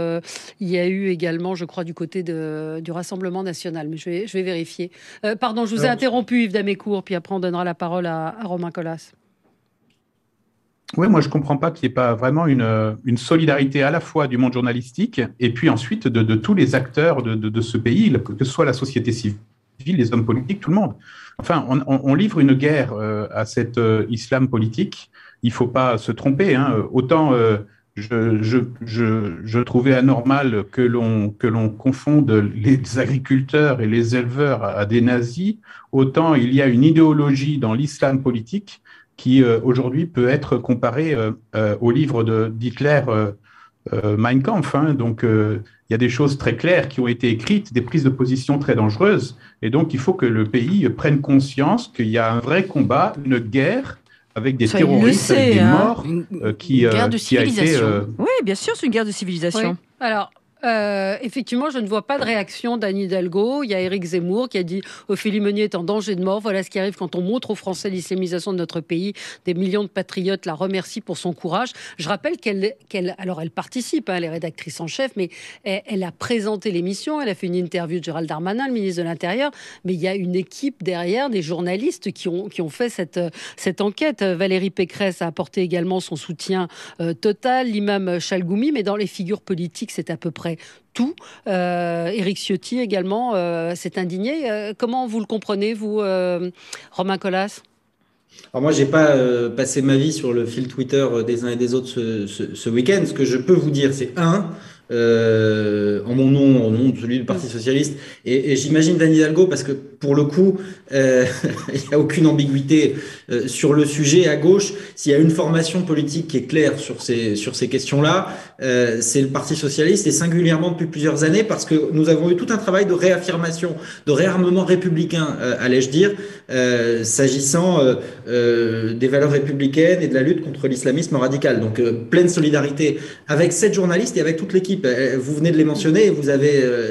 eu également, je crois, du côté du Rassemblement national, mais je vais vérifier. Pardon, je vous ai interrompu, Yves Damécourt, puis après on donnera la parole à Romain Colas. Oui, moi je ne comprends pas qu'il n'y ait pas vraiment une solidarité à la fois du monde journalistique et puis ensuite de tous les acteurs de ce pays, que ce soit la société civile, les hommes politiques, tout le monde. Enfin, on livre une guerre à cet islam politique. Il ne faut pas se tromper. Autant je trouvais anormal que l'on confonde les agriculteurs et les éleveurs à des nazis, autant il y a une idéologie dans l'islam politique qui aujourd'hui peut être comparé au livre d'Hitler, Mein Kampf. Donc, il y a des choses très claires qui ont été écrites, des prises de position très dangereuses. Et donc, il faut que le pays prenne conscience qu'il y a un vrai combat, une guerre avec des terroristes, avec des morts, une guerre de civilisation. Oui, bien sûr, c'est une guerre de civilisation. Oui. Alors, Effectivement, je ne vois pas de réaction d'Anne Hidalgo. Il y a Éric Zemmour qui a dit « Ophélie Meunier est en danger de mort. Voilà ce qui arrive quand on montre aux Français l'islamisation de notre pays. Des millions de patriotes la remercient pour son courage. » Je rappelle qu'elle participe, elle est rédactrice en chef, mais elle a présenté l'émission, elle a fait une interview de Gérald Darmanin, le ministre de l'Intérieur, mais il y a une équipe derrière, des journalistes qui ont fait cette enquête. Valérie Pécresse a apporté également son soutien total, l'imam Chalgoumi, mais dans les figures politiques, c'est à peu près tout. Éric Ciotti également s'est indigné. Comment vous le comprenez, vous, Romain Colas ? Alors moi, j'ai pas passé ma vie sur le fil Twitter des uns et des autres ce week-end. Ce que je peux vous dire, c'est en mon nom, au nom de celui du Parti Socialiste, et j'imagine Anne Hidalgo, parce que pour le coup, il n'y a aucune ambiguïté sur le sujet à gauche. S'il y a une formation politique qui est claire sur ces questions-là, c'est le Parti Socialiste, et singulièrement depuis plusieurs années, parce que nous avons eu tout un travail de réaffirmation, de réarmement républicain, allais-je dire, s'agissant des valeurs républicaines et de la lutte contre l'islamisme radical. Donc pleine solidarité avec cette journaliste et avec toute l'équipe. Vous venez de les mentionner et vous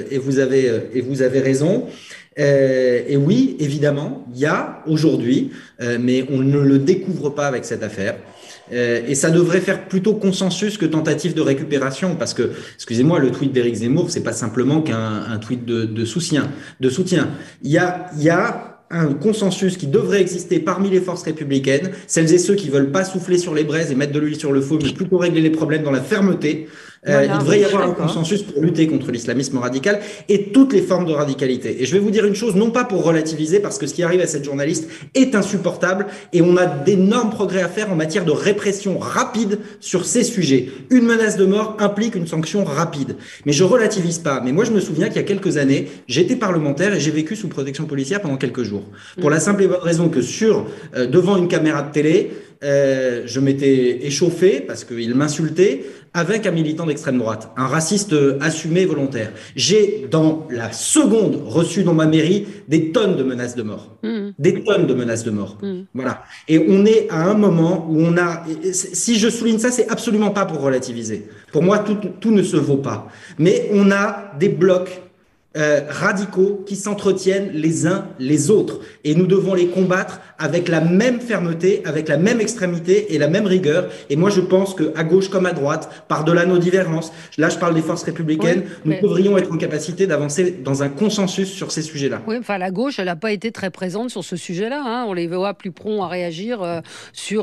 avez raison. Et oui, évidemment, il y a aujourd'hui, mais on ne le découvre pas avec cette affaire. Et ça devrait faire plutôt consensus que tentative de récupération, parce que, excusez-moi, le tweet d'Éric Zemmour, c'est pas simplement qu'un tweet de soutien. Il y a un consensus qui devrait exister parmi les forces républicaines, celles et ceux qui veulent pas souffler sur les braises et mettre de l'huile sur le feu, mais plutôt régler les problèmes dans la fermeté. Il devrait y avoir un consensus pour lutter contre l'islamisme radical et toutes les formes de radicalité. Et je vais vous dire une chose, non pas pour relativiser, parce que ce qui arrive à cette journaliste est insupportable et on a d'énormes progrès à faire en matière de répression rapide sur ces sujets. Une menace de mort implique une sanction rapide. Mais je relativise pas. Mais moi, je me souviens qu'il y a quelques années, j'étais parlementaire et j'ai vécu sous protection policière pendant quelques jours. Pour la simple et bonne raison que devant une caméra de télé, je m'étais échauffé parce qu'il m'insultait avec un militant d'extrême droite, un raciste assumé volontaire. J'ai, dans la seconde, reçu dans ma mairie des tonnes de menaces de mort. Des tonnes de menaces de mort. Voilà. Et on est à un moment où on a... Si je souligne ça, c'est absolument pas pour relativiser. Pour moi, tout ne se vaut pas. Mais on a des blocs radicaux qui s'entretiennent les uns les autres. Et nous devons les combattre avec la même fermeté, avec la même extrémité et la même rigueur. Et moi, je pense qu'à gauche comme à droite, par-delà nos divergences, là, je parle des forces républicaines, nous devrions être en capacité d'avancer dans un consensus sur ces sujets-là. Oui, enfin, la gauche, elle n'a pas été très présente sur ce sujet-là. On les voit plus prompts à réagir sur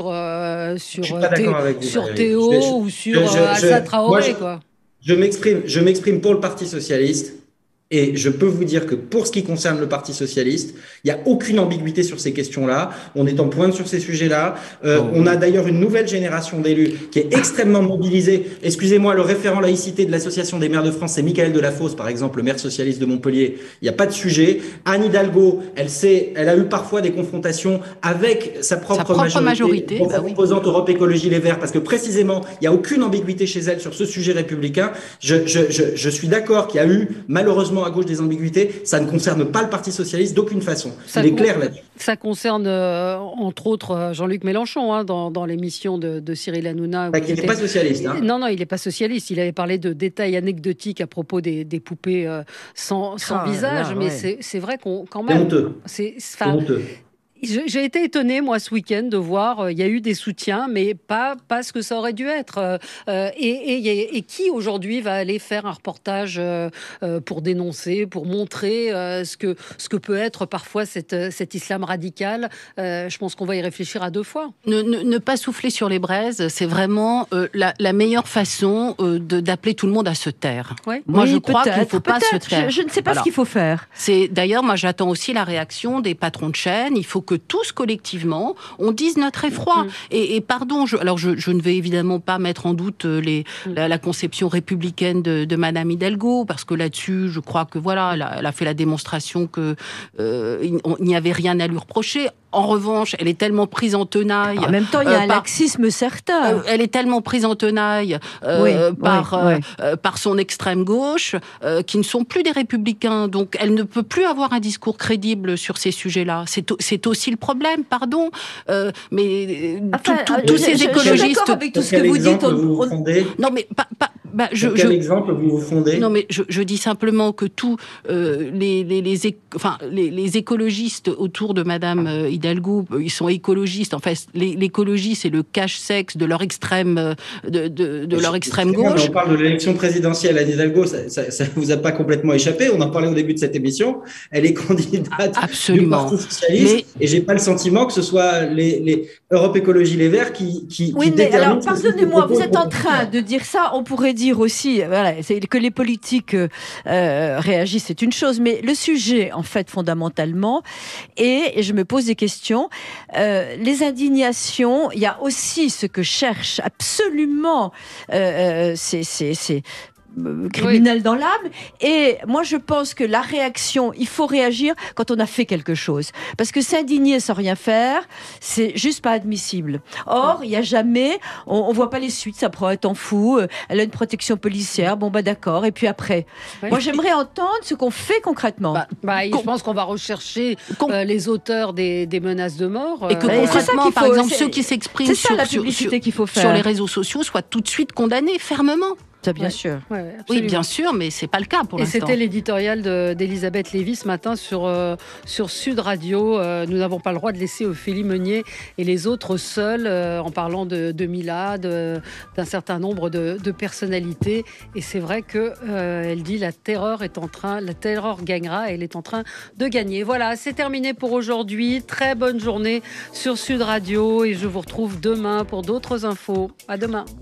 Théo ou sur Assa Traoré. Je m'exprime pour le Parti Socialiste. Et je peux vous dire que pour ce qui concerne le Parti Socialiste, il n'y a aucune ambiguïté sur ces questions-là. On est en pointe sur ces sujets-là. On a d'ailleurs une nouvelle génération d'élus qui est extrêmement mobilisée. Excusez-moi, le référent laïcité de l'Association des maires de France, c'est Michael Delafosse, par exemple, le maire socialiste de Montpellier. Il n'y a pas de sujet. Anne Hidalgo, elle a eu parfois des confrontations avec sa propre majorité composante Europe Écologie Les Verts, parce que précisément, il n'y a aucune ambiguïté chez elle sur ce sujet républicain. Je suis d'accord qu'il y a eu, malheureusement, à gauche des ambiguïtés, ça ne concerne pas le Parti Socialiste d'aucune façon. Il est clair là-dessus. Ça concerne entre autres Jean-Luc Mélenchon dans l'émission de Cyril Hanouna. Qui n'est pas socialiste. Non, il n'est pas socialiste. Il avait parlé de détails anecdotiques à propos des poupées sans visage, mais c'est vrai qu'on quand même. C'est honteux. J'ai été étonnée, moi, ce week-end, de voir, il y a eu des soutiens, mais pas ce que ça aurait dû être. Et qui, aujourd'hui, va aller faire un reportage pour dénoncer, pour montrer ce que peut être parfois cet islam radical. Je pense qu'on va y réfléchir à deux fois. Ne pas souffler sur les braises, c'est vraiment la meilleure façon d'appeler tout le monde à se taire. Ouais. Moi, je crois qu'il ne faut pas se taire. Je ne sais pas ce qu'il faut faire. D'ailleurs, moi, j'attends aussi la réaction des patrons de chaîne. Il faut que tous collectivement, on dise notre effroi. Et pardon, je ne vais évidemment pas mettre en doute la conception républicaine de Madame Hidalgo, parce que là-dessus, je crois que elle a fait la démonstration que il n'y avait rien à lui reprocher. En revanche, elle est tellement prise en tenaille. En même temps, il y a un laxisme certain. Elle est tellement prise en tenaille par son extrême gauche qui ne sont plus des républicains. Donc, elle ne peut plus avoir un discours crédible sur ces sujets-là. C'est aussi le problème, pardon. Mais tous ces écologistes. Je suis d'accord avec tout ce que vous dites. Non, mais Sur quel exemple vous fondez? Non, mais je dis simplement que tous les écologistes autour de Madame Hidalgo, ils sont écologistes. En fait, l'écologie, c'est le cache-sexe de leur extrême, de leur extrême gauche. On parle de l'élection présidentielle. Anne Hidalgo, ça vous a pas complètement échappé. On en parlait au début de cette émission. Elle est candidate du Parti socialiste, et j'ai pas le sentiment que ce soit les Europe Écologie Les Verts qui oui, mais alors, pardonnez-moi, vous êtes en train train de dire ça. On pourrait dire aussi, voilà, que les politiques réagissent, c'est une chose, mais le sujet, en fait, fondamentalement, et je me pose des questions. Les indignations, il y a aussi ce que cherche absolument ces criminel dans l'âme. Et moi, je pense que la réaction, il faut réagir quand on a fait quelque chose. Parce que s'indigner sans rien faire, c'est juste pas admissible. Or, il y a jamais, on voit pas les suites, ça prend un temps fou, elle a une protection policière, bon bah d'accord, et puis après. Oui. Moi, j'aimerais entendre ce qu'on fait concrètement. Je pense qu'on va rechercher les auteurs des menaces de mort. Et que concrètement, par exemple, ceux qui s'expriment sur les réseaux sociaux soient tout de suite condamnés fermement. Ça, bien sûr. Oui, bien sûr, mais c'est pas le cas pour l'instant. Et c'était l'éditorial d'Elisabeth Lévy ce matin sur Sud Radio. Nous n'avons pas le droit de laisser Ophélie Meunier et les autres seuls, en parlant de Mila, d'un certain nombre de personnalités. Et c'est vrai que elle dit la terreur gagnera, et elle est en train de gagner. Voilà, c'est terminé pour aujourd'hui. Très bonne journée sur Sud Radio, et je vous retrouve demain pour d'autres infos. À demain.